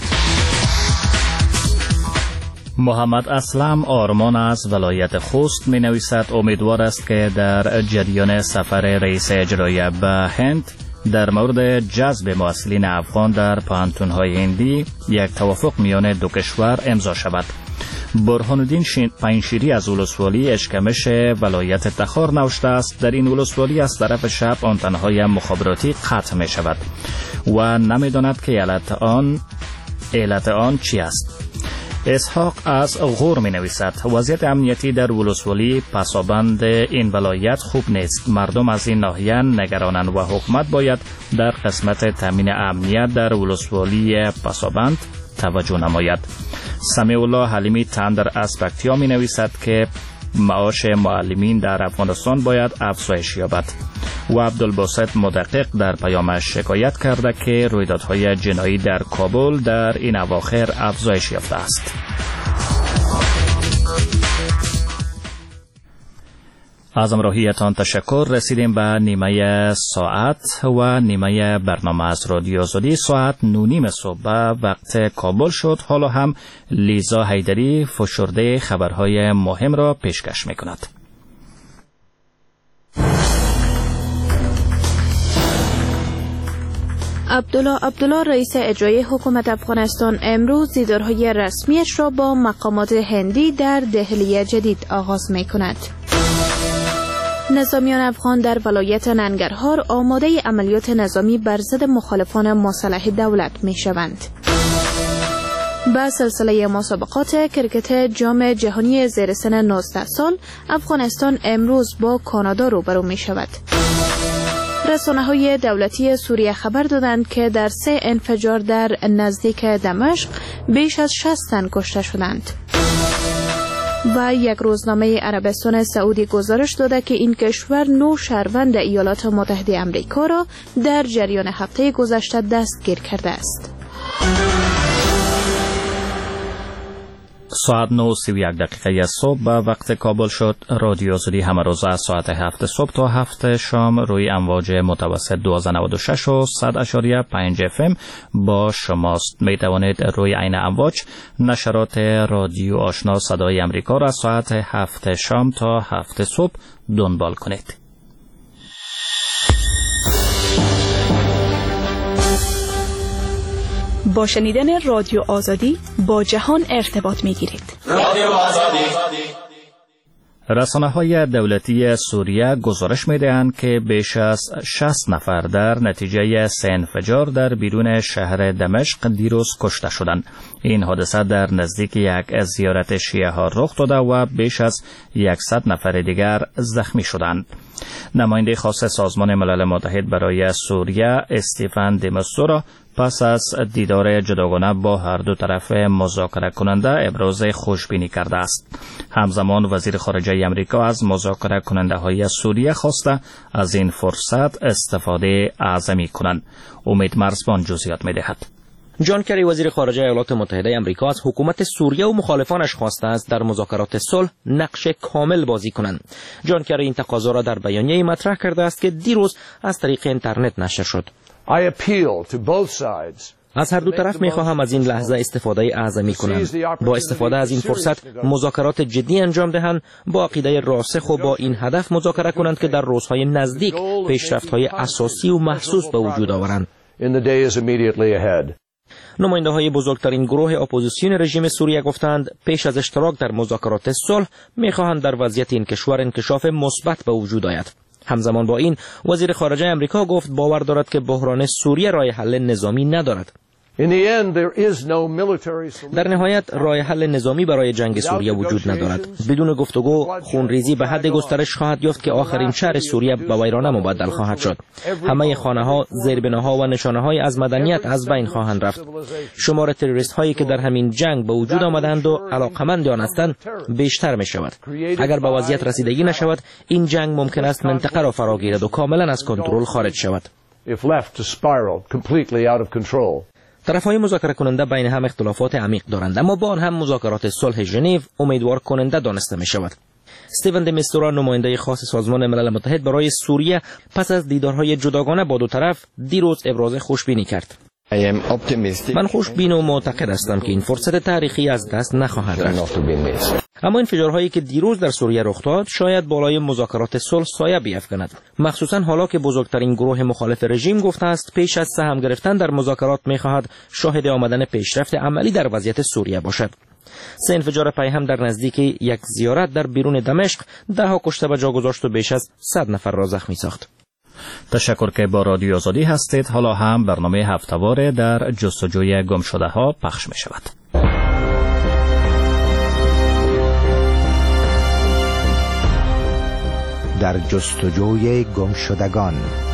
محمد اسلم آرمان از ولایت خوست می نویسد امیدوار است که در جریان سفر رئیس اجرایی به هند در مورد جذب محصلین افغان در پانتون‌های هندی یک توافق میان دو کشور امضا شود. برهان الدین پنشیری از ولسوالی اشکمش ولایت تخار نوشته است در این ولسوالی از طرف شب آنتن‌های مخابراتی قطع می شود و نمی داند که علت آن چی است. اسحاق از غور می نویسد وضعیت امنیتی در ولسوالی پسابند این ولایت خوب نیست. مردم از این ناحیه نگرانند و حکومت باید در قسمت تامین امنیت در ولسوالی پسابند توجه نماید. سمیع الله حلیمی تندر اسپکتیا می نویسد که معاش معلمین در افغانستان باید افزایش یابد و عبدالباسط مدقق در پیامش شکایت کرده که رویدادهای جنایی در کابل در این اواخر افزایش یافته است. از همراهیتان تشکر. رسیدیم به نیمه ساعت و نیمه برنامه از رادیو آزادی. ساعت 9:30 صبح وقت کابل شد. حالا هم لیزا حیدری فشرده خبرهای مهم را پیشکش می‌کند. عبدالله رئیس اجرایی حکومت افغانستان امروز دیدارهای رسمیش را با مقامات هندی در دهلی جدید آغاز می‌کند. نظامیان افغان در ولایت ننگرهار آماده عملیات نظامی بر ضد مخالفان مسلح دولت می‌شوند. با سلسله مسابقات کرکت جام جهانی زیر سن 19 سال افغانستان امروز با کانادا روبرو می‌شود. رسانه‌های دولتی سوریه خبر دادند که در 3 انفجار در نزدیک دمشق بیش از 60 تن کشته شدند. و یک روزنامه عربستان سعودی گزارش داده که این کشور 9 شهروند ایالات متحده آمریکا را در جریان هفته گذشته دستگیر کرده است. ساعت 9:31 صبح به وقت کابل شد. رادیو آزادی همه روز از ساعت 7 صبح تا 7 شام روی امواج متوسط 1296 و 100.5 FM با شماست. می توانید روی عین امواج نشرات رادیو آشنا صدای امریکا را ساعت 7 شام تا 7 صبح دنبال کنید. با شنیدن رادیو آزادی با جهان ارتباط می‌گیرید. رادیو آزادی. رسانه‌های دولتی سوریه گزارش می‌دهند که بیش از 60 نفر در نتیجه 3 انفجار در بیرون شهر دمشق دیروز کشته شدند. این حادثه در نزدیک یک زیارت شیعه ها رخ داده و بیش از 100 نفر دیگر زخمی شدند. نماینده خاص سازمان ملل متحد برای سوریه استیفن دی مستورا پس از دیدار جداگانه با هر دو طرف مذاکره کننده ابراز خوشبینی کرده است. همزمان وزیر خارجه آمریکا از مذاکره کننده های سوریه خواسته از این فرصت استفاده اعظمی کنند. امید مرزبان جزئیات می‌دهد. جان کری وزیر خارجه ایالات متحده آمریکا از حکومت سوریه و مخالفانش خواسته است در مذاکرات صلح نقش کامل بازی کنند. جان کری این تقاضا را در بیانیه‌ای مطرح کرده است که دیروز از طریق اینترنت نشر شد. از هر دو طرف می‌خواهم از این لحظه استفاده اعظمی کنند. با استفاده از این فرصت مذاکرات جدی انجام دهند، با عقیده راسخ و با این هدف مذاکره کنند که در روزهای نزدیک پیشرفت‌های اساسی و محسوس به وجود آورند. نماینده های بزرگترین گروه اپوزیسیون رژیم سوریه گفتند پیش از اشتراک در مذاکرات صلح می‌خواهند در وضعیت این کشور انکشاف مثبت به وجود آید. همزمان با این وزیر خارجه آمریکا گفت باور دارد که بحران سوریه راه حل نظامی ندارد. در نهایت راه حل نظامی برای جنگ سوریه وجود ندارد. بدون گفتگو خونریزی به حد گسترش خواهد یافت که آخرین شهر سوریه به ویرانه مبدل خواهد شد. همه خانه‌ها، زیربناها و نشانه‌های از مدنیت از بین خواهند رفت. شمار تروریست هایی که در همین جنگ به وجود آمدند و علاقمند آن هستند بیشتر می شود. اگر به وضعیت رسیدگی نشود این جنگ ممکن است منطقه را فرا گیرد و کاملا از کنترل خارج شود. طرف‌های مذاکره کننده بین هم اختلافات عمیق دارند، اما با آن هم مذاکرات صلح ژنو امیدوار کننده دانسته می شود. استیون دی مستورا نماینده خاص سازمان ملل متحد برای سوریه پس از دیدارهای جداگانه با دو طرف دیروز ابراز خوشبینی کرد. من خوشبین و معتقد هستم که این فرصت تاریخی از دست نخواهد رفت. اما انفجارهایی که دیروز در سوریه رخ داد شاید بالای مذاکرات صلح سایه بیفکند، مخصوصا حالا که بزرگترین گروه مخالف رژیم گفته است پیش از سهم گرفتن در مذاکرات می‌خواهد شاهد آمدن پیشرفت عملی در وضعیت سوریه باشد. 3 انفجار پیهم در نزدیک یک زیارت در بیرون دمشق 10 کشته به جا گذاشت و بیش از 100 نفر را زخمی ساخت. تشکر که با رادیو آزادی هستید. حالا هم برنامه هفته‌واره در جستجوی گم شده ها پخش می شود. در جستجوی گمشدگان.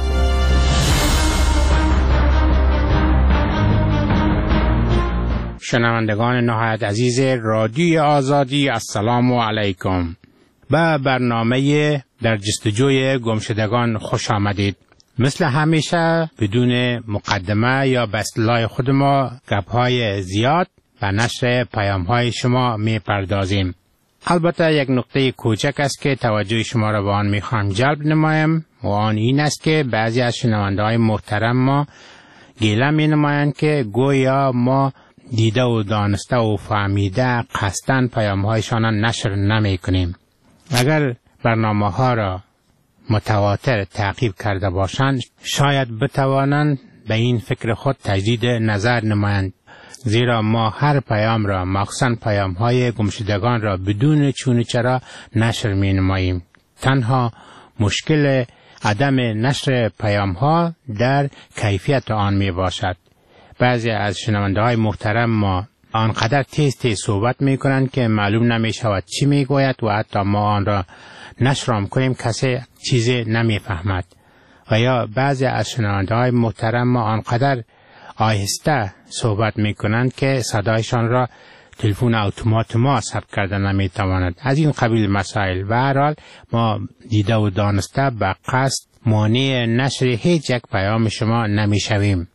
شنوندگان نهایت عزیز رادیوی آزادی، السلام علیکم. به برنامه در جستجوی گمشدگان خوش آمدید. مثل همیشه بدون مقدمه یا به اصطلاح خود ما گپ‌های زیاد و نشر پیام‌های شما می‌پردازیم. البته یک نکته کوچک است که توجه شما را به آن می‌خواهم جلب نمایم و آن این است که بعضی از شنونده‌های محترم ما گله می‌نمایند که گویا ما دیده و دانسته و فهمیده قصداً پیام‌هایشان را نشر نمی‌کنیم. اگر برنامه‌ها را متواتر تعقیب کرده باشند شاید بتوانند به این فکر خود تجدید نظر نمایند، زیرا ما هر پیام را مخصوصاً پیام‌های گمشدگان را بدون چون و چرا نشر می‌نماییم. تنها مشکل عدم نشر پیام‌ها در کیفیت آن میباشد. بعضی از شنونده‌های محترم ما آنقدر تیز صحبت می‌کنند که معلوم نمی‌شود چی می‌گوید و حتی ما آن را نشر کنیم کسی چیزی نمی‌فهمد. و یا بعضی از شنونده‌های محترم ما آنقدر آهسته صحبت می‌کنند که صدایشان را تلفن اتومات ما ثبت کرده نمی‌تواند. از این قبیل مسائل. به هر حال ما دیده و دانسته به قصد مانع نشر هیچ یک پیام شما نمی‌شویم.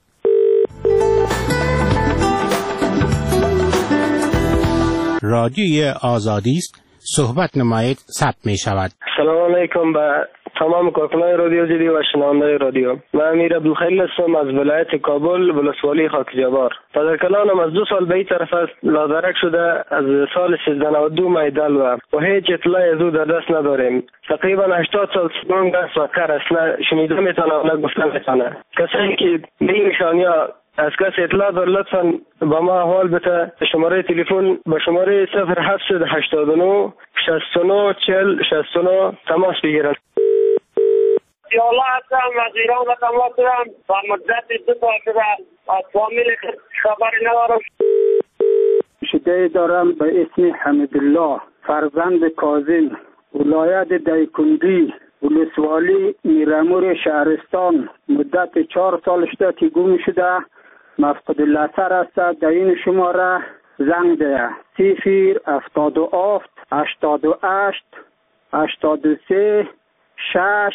رادیوی آزادی است، صحبت نمایید ثبت می شود. سلام علیکم به تمام کارکنان رادیو جدی و شنوندگان رادیو. من امیر عبدالخلیل هستم از ولایت کابل، ولسوالی خاک جبار. پدر کلانم از 2 سال به این طرف است لادرک شده، از سال 1392 میدل و هیچ اطلاعی از او در دست نداریم. تقریبا 80 سال سپرنگ است و کار است، نه شنیده میتونه نه گفته میتونه. کسایی که به این نشانیا از کسی اطلاع دار لطفاً با ما احوال بده. شماره تلفن با شماره 0789 69 40 69 تماس بگیرد. یالا هستم از ایران و تماس دارم و مدت 2 سال شده از فامیل خبری ندارم. شده دارم به اسم حمیدالله فرزند کاظم، ولایت دایکنډي، ولسوالی میرامور شهرستان. مدت 4 سال شده که گم شده، مفقود الاثر است. در این شماره زنگ ده 077 88 83 6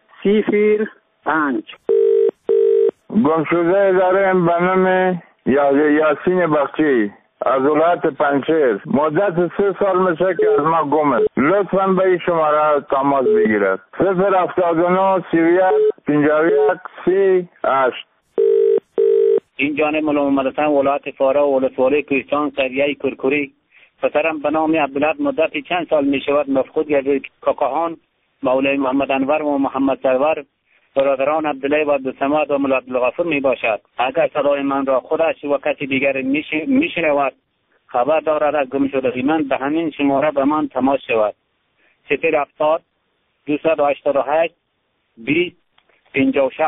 05. گم شده داریم به نام یاسین بخشی از ولایت پنجشیر. مدت 3 سال میشه که از ما گم است. لطفاً به این شماره تماس بگیرد. 079 31 51 38. این جانب مولا محمد حسن ولایت فارا و ولسوالی کوهستان قریه کرکوری. پسرم به نام عبدالله مدت چند سال می شود مفقود گردید. کاکاهان مولای محمد انور و محمد سرور برادران عبدالله و عبدالصمد و مولا عبدالغفور می باشد. اگر صدای من را خودش و کسی دیگر می شنود خبر دارد از گم شدگی من به همین شماره به من تماس شود. 070 288 20 56.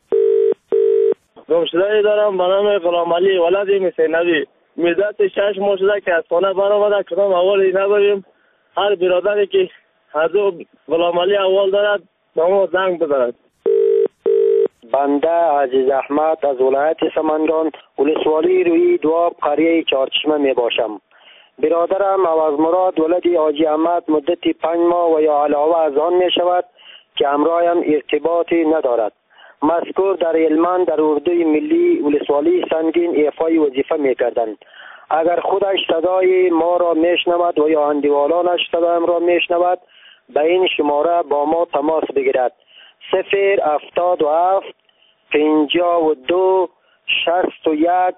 گم شده دارم به نام غلام علی ولد مسینوی. مدت 6 ماه شده که از خانه برآمده، کدام احوالی نداریم. هر برادری که از غلام علی احوال دارد به ما زنگ بزند. بنده عزیز احمد از ولایت سمنگان، ولسوالی روی دواب قریه چهارچشمه می باشم. برادرم عوض مراد ولد حاجی احمد مدت 5 ماه و یا علاوه از آن می شود که همراهم ارتباطی ندارد. مذکور در هلمند در اردوی ملی ولسوالی سنگین ایفای وظیفه می کردند. اگر خودش صدای ما را میشنود و یا اندیوالانش صدایم را میشنود به این شماره با ما تماس بگیرد. 077 52 61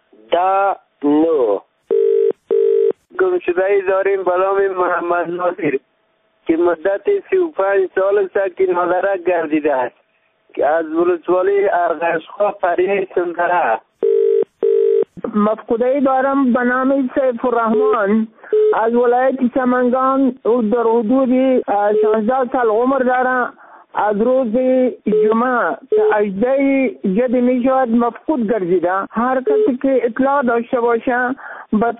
19. گم شده ای داریم به نام محمد ناصر که مدت 35 سال است که نادرک گردیده است که از ولسوالی ارغشخواه قریه سندره. مفقوده ای دارم به نام سیف الرحمن از ولایت سمنگان او در حدود 16 سال عمر داره. از روز جمعه تا 18 جد می شود مفقود گردیده. هر کسی که اطلاع داشته باشه با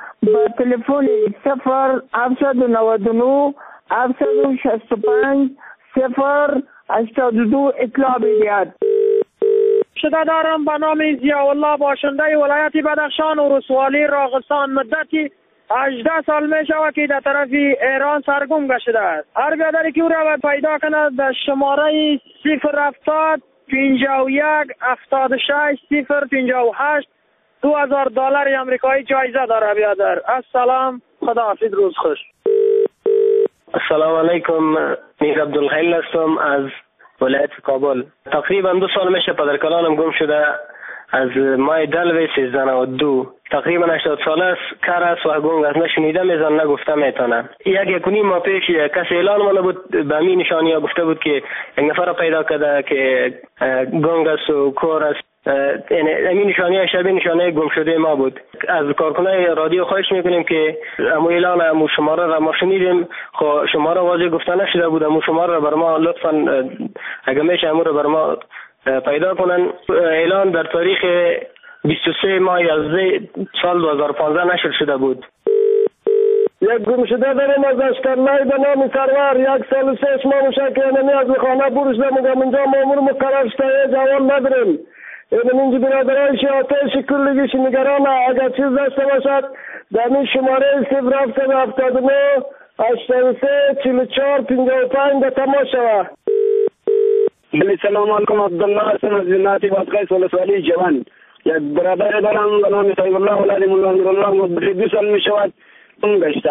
تلفن 0799 765 082 اطلاع بدهد. شده دارم به نام ضیاءالله باشنده ولایت بدخشان و ولسوالی راغستان. مدتی 18 سال می شود که در طرف ایران سرگم گشته است. هر بیادری که او را پیدا کند در شماره 070 51 76 058 $2000 امریکایی جایزه داره بیادر. السلام، خداحافظ، روز خوش. السلام علیکم، میر عبدالخیل هستم از ولایت کابل. تقریبا 2 سال میشه پدرکلانم گم شده. از ماه دلو 1392 تقریبا 80 ساله است، کار است و گنگ است، نشنیده میزن نه گفته میتونه. یک ماه پیش کسی اعلان مانده بود به همین نشانی ها گفته بود که یک نفر را پیدا کرده که گنگ است و کور است. این نشانی ها شبیه نشانی گم شده ما بود. از کارکنای رادیو خواهش میکنیم که امو اعلان امو شماره را ما شنیدیم، خب شماره واضح گفته نشده بود. امو شماره را بر ما لطفا اگر میشه امو را بر ما پیدا کنن. اعلان در تاریخ 23 ماه 11 سال 2015 نشر شده بود. یک گم شده داریم از اشترلای به نام سرور. 1 سال و 6 ماه میشه که اینمی از خانه بروشده میگم اینجا مامور مقرر شده جوان نداریم. اینجا برادرای آتش کلگیش نگرانه اگر چیز داشته باشد در این شماره 079 83 44 55 به تماس شود. سلام علیکم، عبدالله حسن از ولایت بادغیس ولسوالی جوان. یک برادر دارم به نام طیب الله ولد مولا نورالله مدت 2 سال می شود گشته.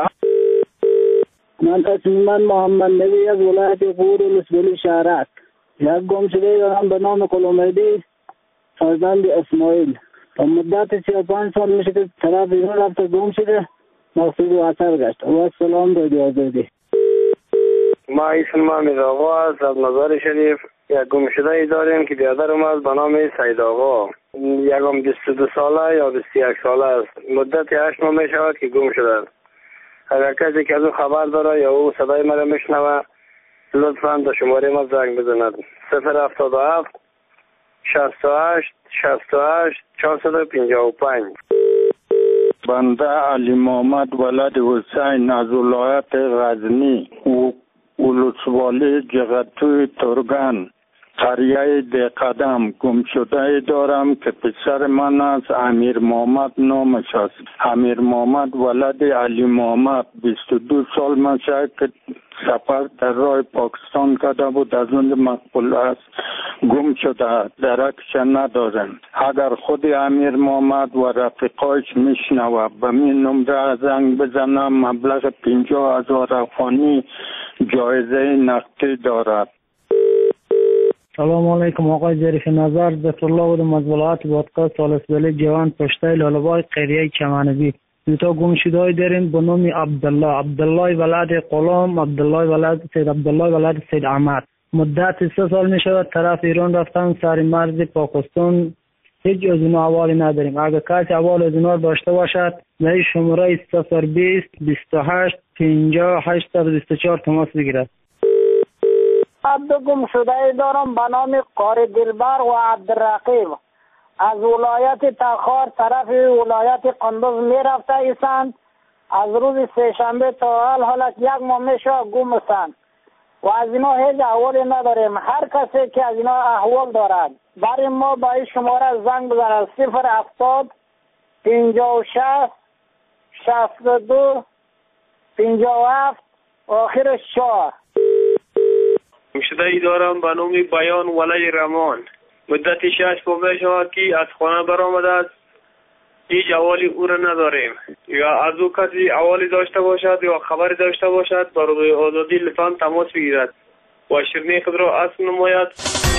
من محمد نبی از ولایت غور ولسوالی شهرک. یک گم شده دارم به نام کلومیدی فرزند اسماعیل. تا مدت 35 سال میشه که طرف ایران رفته گم شده، مقصود و اثر گشت. و السلام رادیو آزادی. ما اسم امیر آقا از مزار شریف. یک گم شده ای داریم که برادرم است به نام سید آقا. یکم 22 ساله یا 21 ساله است. مدت 8 ماه می شود که گم شده است. اگر کسی که از او خبر داره یا او صدای مرا میشنوه لطفا به شماره ما زنگ بزند. 077 68 68 455. بنده علی محمد ولد حسین از ولایت غزنی و ولسوالی جغتوی ترگان قریه دقدم گم شده دارم که پسر من است. امیر محمد نامش است. امیر محمد ولد علی محمد 22 سال میشه که سفر در راه پاکستان کرده بود، از اون مقبول است گم شده، درکش ندارم. اگر خود امیر محمد و رفیقایش میشنوه به این نمره زنگ بزنم. مبلغ 50,000 افغانی جایزه نقدی دارد. سلام علیکم آقای ظریف نظر. ذات الله بودم از ولایت بادغیس ولسوالی جوان پشته لاله‌بای قریه چمنبی. دو گم شده داریم به نام عبدالله ولد غلام، عبدالله ولد سید احمد. مدت 3 سال می شود طرف ایران رفتن سر مرز پاکستان. هیچ از اینا حوالی نداریم. اگر کسی حوال از اینا داشته باشد در شماره 020 28 50 824 تماس بگیرد. عبد گم شده دارم به نام قاری دلبر و عبدالرقیب از ولایت تخار طرف ولایت قندوز می رفته ایستند. از روز سه‌شنبه تا حالا 1 ماه می شود گم هستند و از اینا هیچ احوالی نداریم. هر کسی که از اینا احوال دارد برای ما با این شماره زنگ بزند. 070 56 62 57 آخرش 4. شده ای دارم به نام بیان ولی رمان. مدت 6 ماه می شود که از خانه برآمده است. هیچ احوالی او را نداریم. یا از او کسی احوالی داشته باشد یا خبری داشته باشد بر روی آزادی لطفاً تماس بگیرد و شیرینی خود را اصل نماید.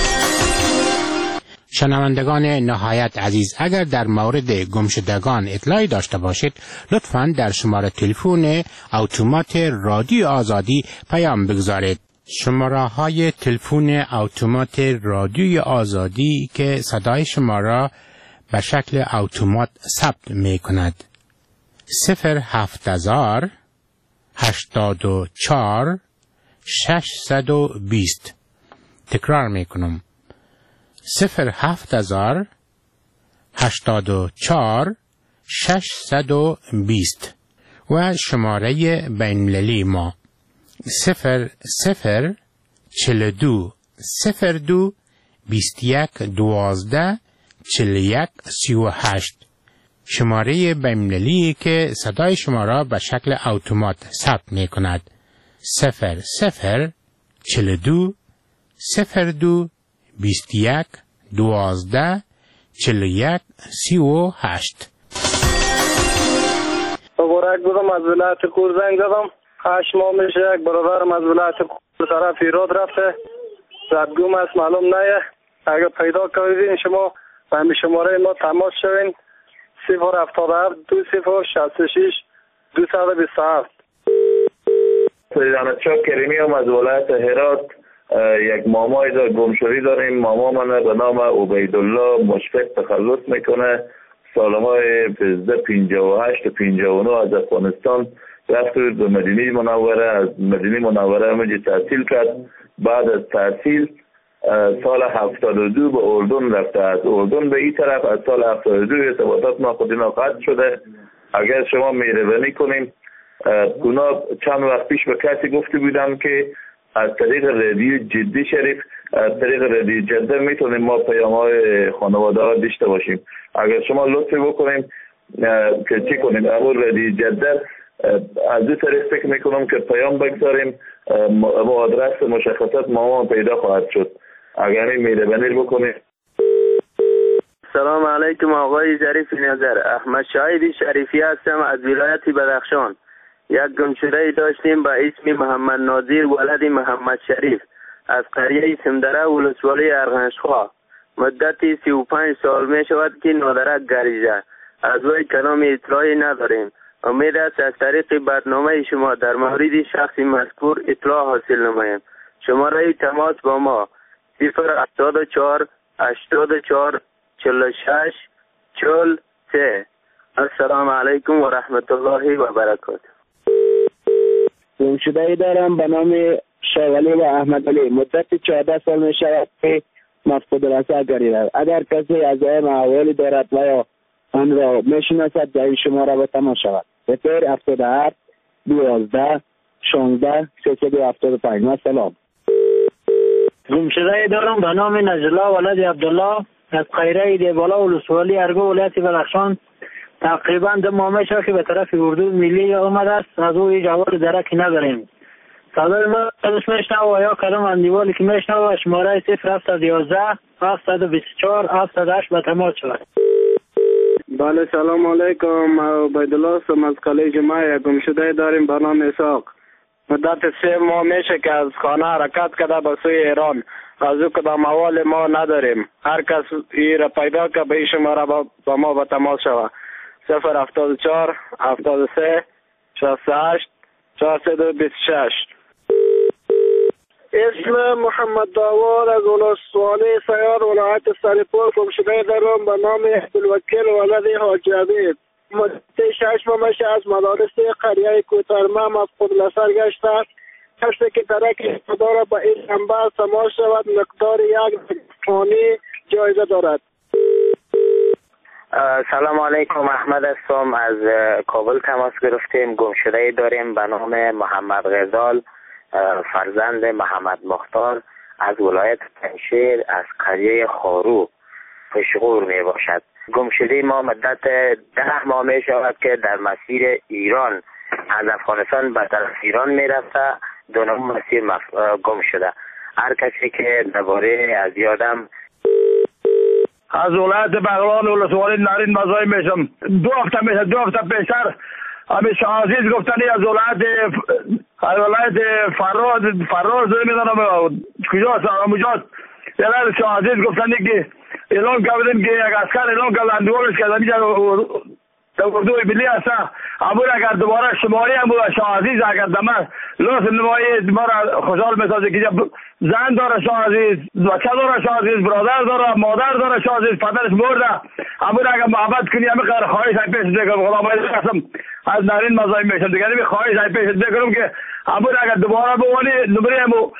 شنوندگان نهایت عزیز، اگر در مورد گمشدگان اطلاعی داشته باشید لطفاً در شماره تلفن اتومات رادیو آزادی پیام بگذارید. شماره های تلفن اتومات رادیوی آزادی که صدای شما را به شکل اتومات ثبت می کند. 070 84 620. تکرار می کنم. 070 84 620 و شماره بین‌المللی ما 00 42 02 21 12 41 38. شماره بین‌المللی که صدای شما را به شکل اتومات ثبت می کند. 00 42 02 21 12 41 38. مبارک بودم، از ولایت کور زنگ زدم. 8 ماه میشه یک برادرم از ولایت کور طرف ایراد رفته، زدگوم است، معلوم نه. اگر پیدا کردین شما به همین شماره ما تماس شوین. 077 2066 227. سیدانچا کریمی هم از ولایت هرات. یک مامای گمشده‌ای داریم. ماما من به نام عبیدالله مشفق تخلص میکنه. سالهای 58 و 59 از افغانستان رفت به مدینه منوره. از مدینه منوره همونجا تحصیل کرد. بعد از تحصیل سال 72 به اردن رفته. از اردن به این طرف از سال 72 ارتباطات ما خود اینا قطع شده. اگر شما مهربانی کنیم، اونا چند وقت پیش به کسی گفته بودم که از طریق رادیو جدی شریف، از طریق رادیو جده میتونیم ما پیام های خانواده ها داشته باشیم. اگر شما لطفی بکنیم که چی کنیم، اول رادیو جده از دو طریق فکر میکنم که پیام بگذاریم و آدرس مشخصات مامان پیدا خواهد شد. اگر این مهربانی بکنیم. سلام علیکم آقای ظریف نظر. احمد شاهدی شریفی هستم از ولایت بدخشان. یک گمشده داشتیم با اسم محمد ناظر ولد محمد شریف از قریه سمدره ولسوالی ارغنشخواه. مدتی 35 سال می شود که نادرک گریزه. از وی کلام اطلاعی نداریم. امید است از طریق برنامه شما در مورد شخص مذکور اطلاع حاصل نماییم. شماره تماس با ما 074 84 46 43. السلام علیکم و رحمت الله و برکاته. گمشده‌ای دارم به نام شاولی و احمد علی. مدت 14 سال می شود که مفقود رسا گریده. اگر کسی از این احوالی دارد و یا آن را می شناسد در این شماره به تماس شود. 077 12 16 375. سلام. گمشده‌ای دارم به نام نجلا ولد عبدالله از قیره دیبالا ولسوالی ارگو ولایت بدخشان. تقریبا 2 ماه میشه که به طرف اردو ملی آمده است. از او جواب درکی نداریم. صدای ما ازش میشنوه و یا کلام اندیوالی که میشنوه شماره 0711 724 708 به تماس شود. بله سلام علیکم. عبیدالله هستم از قلعه جمعه. گمشده داریم به نام اسحاق. مدت 3 ماه میشه که از خانه حرکت کرده به سوی ایران. از او کدام احوال ما نداریم. هر کس ای را پیدا که به این شماره با ما به تماس شود. 074 73 68 426. اسم محمد داوود از ولسوالی سیار ولایت سریپور. گمشده دارم به نام عبدالوکیل ولد حاجی عبید. مدت 6 ماه میشه از مدارس قریه کوترمه مفقود لسر گشته است. کسی که درک خدا را به این شنبه تماس شود مقدار 1 فانی جایزه دارد. سلام علیکم. احمد هستم از کابل تماس گرفتیم. گمشده داریم به نام محمد غزال فرزند محمد مختار از ولایت پنجشیر از قریه خارو پشغور می باشد. گمشده ما مدت 10 ماه می شود که در مسیر ایران از افغانستان به طرف ایران می رفته. 2 مسیر گم شده. هر کسی که درباره از یادم از ولایت بغلان ولسوالی نارین مزای میشم. 2 هفته پیشتر همین شاه عزیز گفتنی از ولایت فراز نمیدونم کجاست همونجاست. یعنی شاه عزیز گفتنی که اعلان کردن که یک اسکر اعلان کرد اندوالش که در اردو ملی هسته. امور اگر دوباره شماری هم بود شاه عزیز اگر دمه لطف نمایی ما را خوشحال میسازه که زن داره شاه عزیز، بچه داره شاه عزیز، برادر داره، مادر داره شاه عزیز، پدرش مرده. امور اگر محبت کنی همه قدر خواهش های پیش دیگرم. غلام علی قسم از نارین مزایم میشم دیگه نمی خواهش های پیش دیگرم که امور اگر دوباره بوانی نمره همو.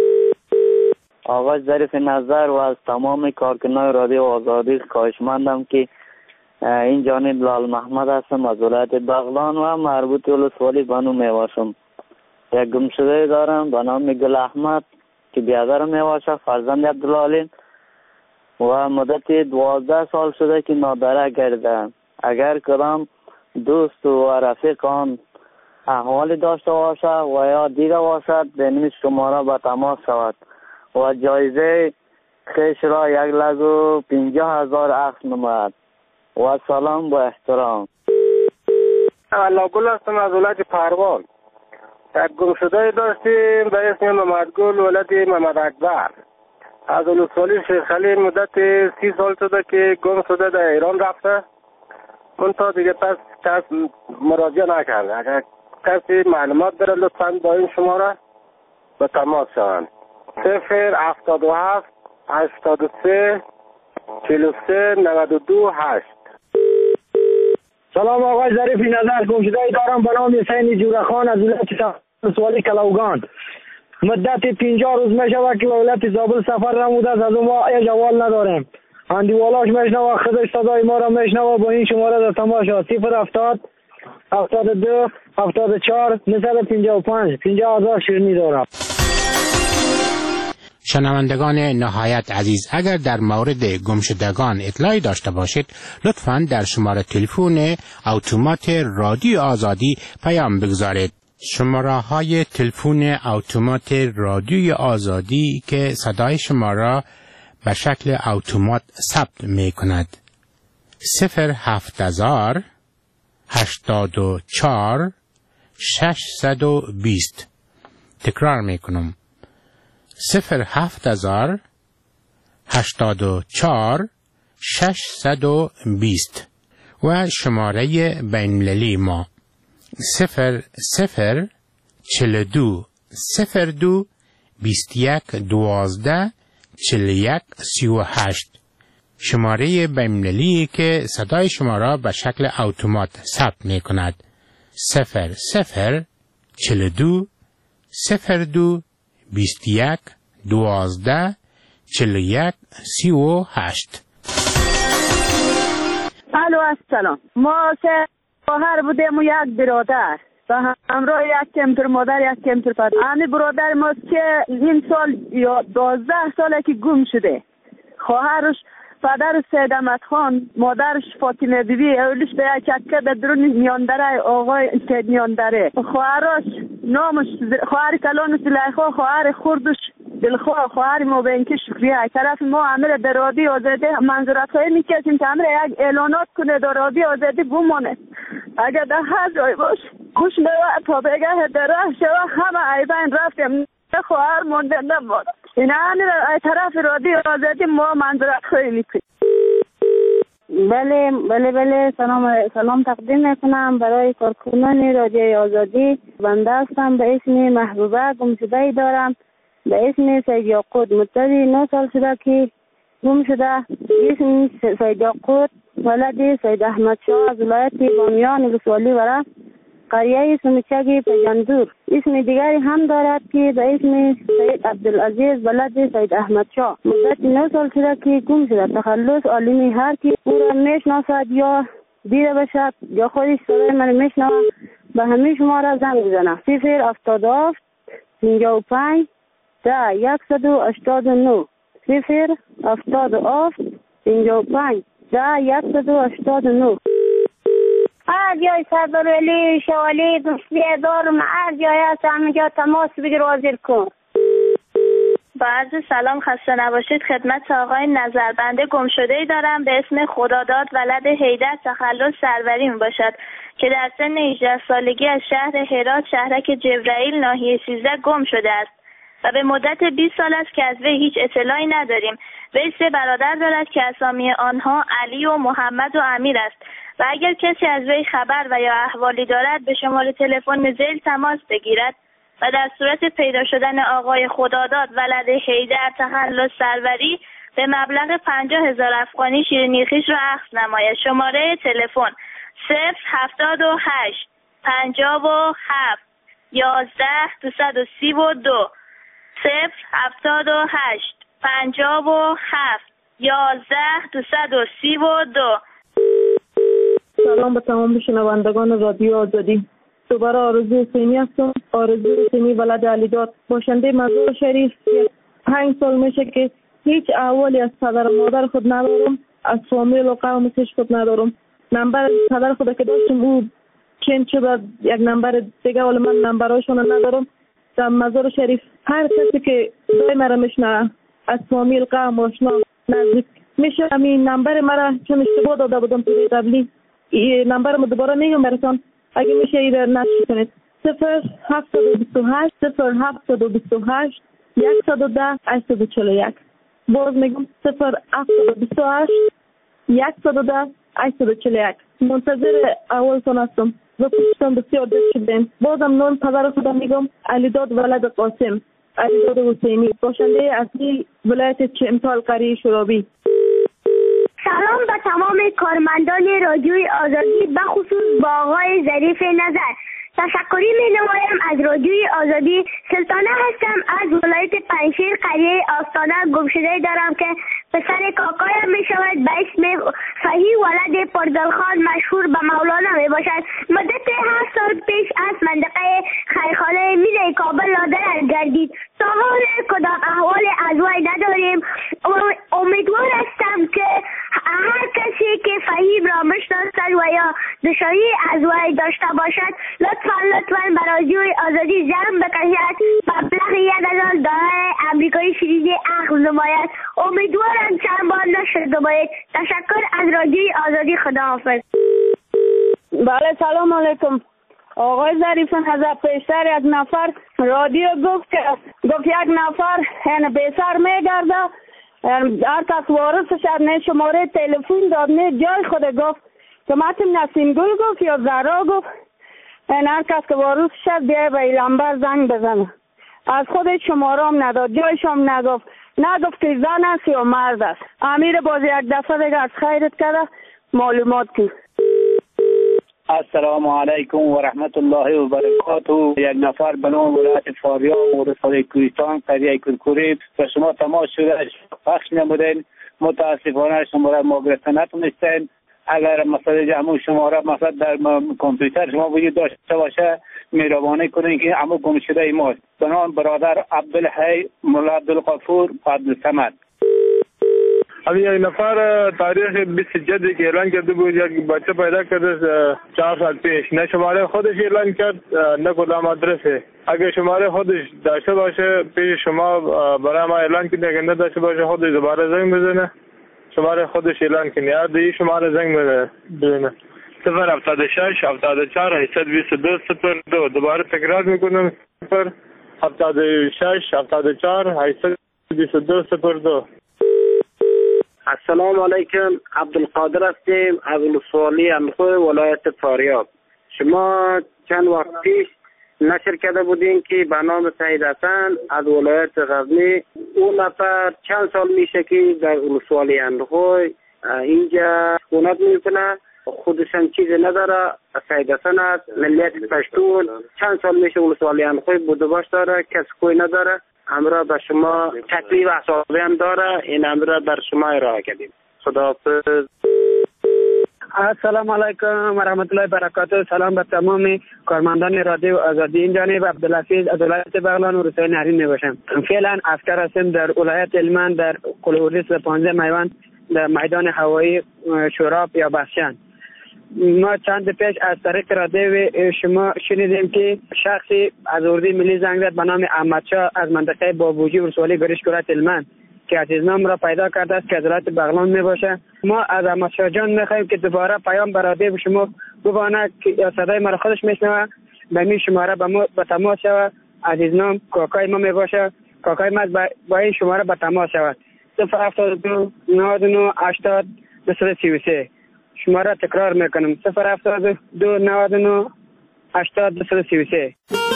آقای ظریف نظر و از تمام کارکنان رادیو آزادی خواهشمندم که این جانب لال محمد هستم از ولایت بغلان و مربوط ولسوالی بانو میواشم. یک گمشده دارم به نام گل احمد که برادر می باشد، فرزند عبدالعالم، و مدت 12 سال شده که نادره گردند. اگر کدام دوست و رفیق آن احوالی داشته باشد و یا دیده باشد به نام شماره به تماس شود و جایزه خیش را 1,50,000 عکس نماید. و سلام با احترام. علاقل هستم از ولایت پروان. یک گمشده داشتیم به اسم محمدگل ولد محمد اکبر از ولسوالی شیخ خلیل. مدت 30 سال شده که گم شده در ایران رفته. منتها دیگه پس کس مراجعه نکرده. اگر کسی معلومات داره لطفاً با این شماره به تماس شوند. 077 83 43 92 8. سلام آقای ظریفی نظر، گمشده دارم به نام حسین جورخان از ولایت ولسوالی کلوگان. مدت 50 روز می شود که ولایت زابل سفر نموده است. از ما هیچ احوال نداریم. اندیوالاش میشنوه، خودش صدای ما را میشنوه. با این شماره در تماس شد. 070 72 74 955 50,000 شیرینی دارم. شنوندگان نهایت عزیز، اگر در مورد گمشدگان اطلاعی داشته باشید لطفاً در شماره تلفن اتومات رادیو آزادی پیام بگذارید. شماره های تلفن اتومات رادیو آزادی که صدای شما را به شکل اتومات ثبت می کند: 070 84 620. تکرار می کنم: 070 84 620. و شماره بین‌المللی ما 00 42 02 21 12 41 38. شماره بین‌المللی که صدای شما را به شکل اتومات ثبت می کند: 00 42 02 21 12 41 38. الو السلام. ما 3 خواهر بودیم و یک برادر و همراه یک کمتر مادر یک کمتر پدر. همین برادر ما که این سال یا 12 ساله که گم شده. خواهرش پدر سید احمد خان، مادرش فاطمه بیبی، اولش به یک چکه در درون میاندره آقای سید میاندره. خواهرش نامش خواهر کلان زلیخا، خواهر خردش دلخواه، خواهر مبینک شکریه. طرف ما عمل در رادیو آزادی منظورت های میکشیم که عمل یک اعلانات کنه در رادیو آزادی بمانه. اگر در هر جای باش گوش نوه تا بگه در راه شوه همه ایبین رفتیم خواهر مونده نماد. این همین طرف رادیو آزادی ما منظورت های میکنیم. بله سلام تقدیم میکنم برای کارکنان رادیوی آزادی. بنده هستم به اسم محبوبه، گمشده دارم به اسم سید یاقوت. مدت 9 سال شده که گم شده. اسم سید یاقوت ولد سید احمد شاه از ولایت بامیان ولسوالی ورا قریه سمچگی پجندور. اسم دیگری هم دارد که به اسم سید عبدالعزیز ولد سید احمد شاه. مدت 9 سال شده که گم شده. تخلص عالمی هر کی او را میشناسد یا دیده باشد یا خودش صدای من میشنوه به همین شماره زنگ بزنه: 077 55 10 189 077 55 10 189. هر جای سردار ولی شوالی دوستی دارم، هر جای هست همینجا تماس بگیر حاضر کن. با عرض سلام، خسته نباشید. خدمت آقای نظربنده گمشده‌ای دارم به اسم خداداد ولد حیدر تخلص سروری می باشد که در سن 18 سالگی از شهر هرات شهرک جبرائیل ناحیه 13 گم شده است و به مدت 20 سال است که از وی هیچ اطلاعی نداریم. وی 3 برادر دارد که اسامی آنها علی و محمد و امیر است و اگر کسی از وی خبر و یا احوالی دارد به شماره تلفن ذیل تماس بگیرد و در صورت پیدا شدن آقای خداداد ولد حیدر تخلص سروری به مبلغ 50,000 افغانی شیرینی خویش را اخذ نماید. شماره تلفن 078 57 11 232 078 57 11 232. سلام به تمام شنوندگان رادیو آزادی. دوباره آرزو حسینی هستم. آرزو حسینی ولد علیداد، باشنده مزار شریف، یک 5 سال میشه که هیچ احوالی از پدر و مادر خود ندارم، از فامیل و قوم هیچ خود ندارم. نمبر پدر خود که داشتم او چنج شده، یک نمبر دیگه، ولی من نمبراشون ندارم. در مزار شریف هر کسی که دای مرا میشنه از فامیل قوم آشنا نزدیک میشه همین نمبر مرا چون اشتباه داده بودم توی قبلی، نمبر ما دوباره میگم براتون اگه میشه ایده نشر کنید. 0728 0728 110 841. باز میگم 0728 110 841. منتظر اولتون هستم و پشتم بسیار دست شدیم. بازم نام پدر خودم میگم علیداد ولد قاسم، علیداد حسینی، باشنده اصلی ولایت چمتال قریه شرابی. سلام به تمام کارمندان رادیوی آزادی، به خصوص با آقای ظریف نظر. تشکری می نمایم از رادیوی آزادی. سلطانه هستم از ولایت پنجشیر قریه آستانه. گمشده دارم که پسر کاکایم می شود به اسم فهی ولد پردلخان، مشهور به مولانا می باشد. مدت 7 سال پیش از منطقه خیرخانه میله کابل لادر گردید. تا حال کدام احوال از وی نداریم. امیدوار هستم که هر کسی که فهیم را میشناسد و یا دشایی از وی داشته باشد لطفاً به رادیوی آزادی زنگ بکشد. مبلغ $1000 امریکایی شریک اخذ نماید. امیدوارم چند بار نشد باید. تشکر از رادیوی آزادی. خداحافظ. بله سلام علیکم. آقای ظریف نظر پیشتر یک نفر رادیو گفت یک نفر به سر میگرده، هر کس وارث شد نه شماره تلفن داد نه جای خود گفت که متن نسیم گل گفت یا زهرا گفت. هر کس که وارث شد بیای به لمبر زنگ بزنه. از خودش شماره هم نداد، جایش هم نگفت که زن است یا مرد است. امیر باز یک دفعه دیگه از خیرت کرده معلومات کی. السلام علیکم و رحمت الله و برکاته. یک نفر به نام ولایت فاریاب و ولایت کوهستان قریه کرکوری به شما تماس شده پخش نمودین. متاسفانه شماره ما گرفته نتونستین. اگر مثلا جمع شماره مثلا در کامپیوتر شما وجود داشته باشه مهربانی کنین که عمو گم شده ماست. به نام برادر عبدالحی مولا عبدالغفور عبدالصمد. ابھی یک نفر تاریخ 20 جدی که اعلان کرده بود یک بچه پیدا کرده 4 سال پیش. نه شماره خودش اعلان کرد نه کدام آدرسه. اگه شماره خودش داشته باشه پیش شما برای ما اعلان کنید، اگه نداشته باشه خودش دوباره زنگ بزنه شماره خودش اعلان کنه. یا دیگه شماره زنگ بزنه 076 74 822 02. دوباره تکرار میکنم 076 74 822 02. السلام علیکم. عبدالقادر هستیم از ولسوالی اندخوی ولایت فاریاب. شما چند وقت پیش نشر کرده بودین که به نام سعید حسن از ولایت غزنی، اون نفر چند سال میشه که در ولسوالی اندخوی اینجا سکونت میکنه، خودشان چیزی نداره. سعید حسن است، ملیت پشتون، چند سال میشه ولسوالی اندخوی بودوباش داره، کس کوی نداره. امرا به شما تکلیف احسابی هم داره، این امرا بر شما ارائه کردیم. خداحافظ. السلام علیکم و رحمت الله و برکاته. سلام به تمام کارمندان رادیو آزادی. این جانب عبدالحفیظ از ولایت بغلان و روستای نهرین میباشم. فعلا عسکر هستم در ولایت هلمند در قلهوریس 15 میوان در میدان هوایی شوراب یا بخشان. ما چند پیش از طریق رادیو شما شنیدیم که شخصی از اردوی ملی زنگ زد به نام احمدشاه از منطقه بابوجی ولسوالی گرشکورات هلمند که عزیزنام را پیدا کرده است که از ولایت بغلان میباشه. ما از احمدشاه جان میخوایم که دوباره پیام به رادیو شما ببانه که صدای ما را خودش میشنوه، به می شماره به تماس شود. عزیزنام کاکای ما میباشه، کاکای ما با این شماره به تماس شود. 072 99 80 233. شماره تکرار میکنم 072 99 80 233.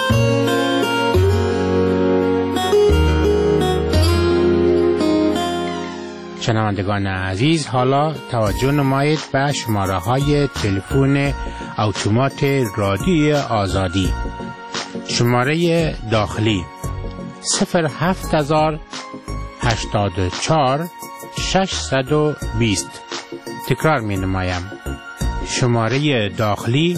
شنوندگان عزیز، حالا توجه نمایید به شماره های تلفن اتومات رادیوی آزادی. شماره داخلی 07000 84 620. تکرار می نمایم. شماره داخلی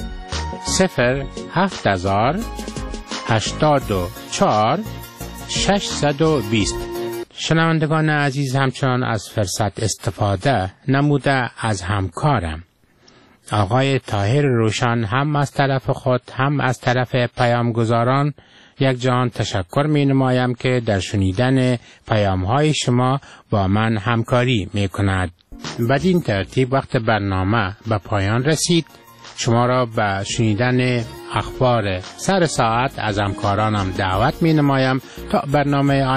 07000 84 620. شنوندگان عزیز، همچنان از فرصت استفاده نموده از همکارم آقای طاهر روشن هم از طرف خود هم از طرف پیامگزاران یک جهان تشکر می نمایم که در شنیدن پیام های شما با من همکاری می کند. بدین ترتیب وقت برنامه به پایان رسید. شما را به شنیدن اخبار سر ساعت از همکارانم دعوت می نمایم تا برنامه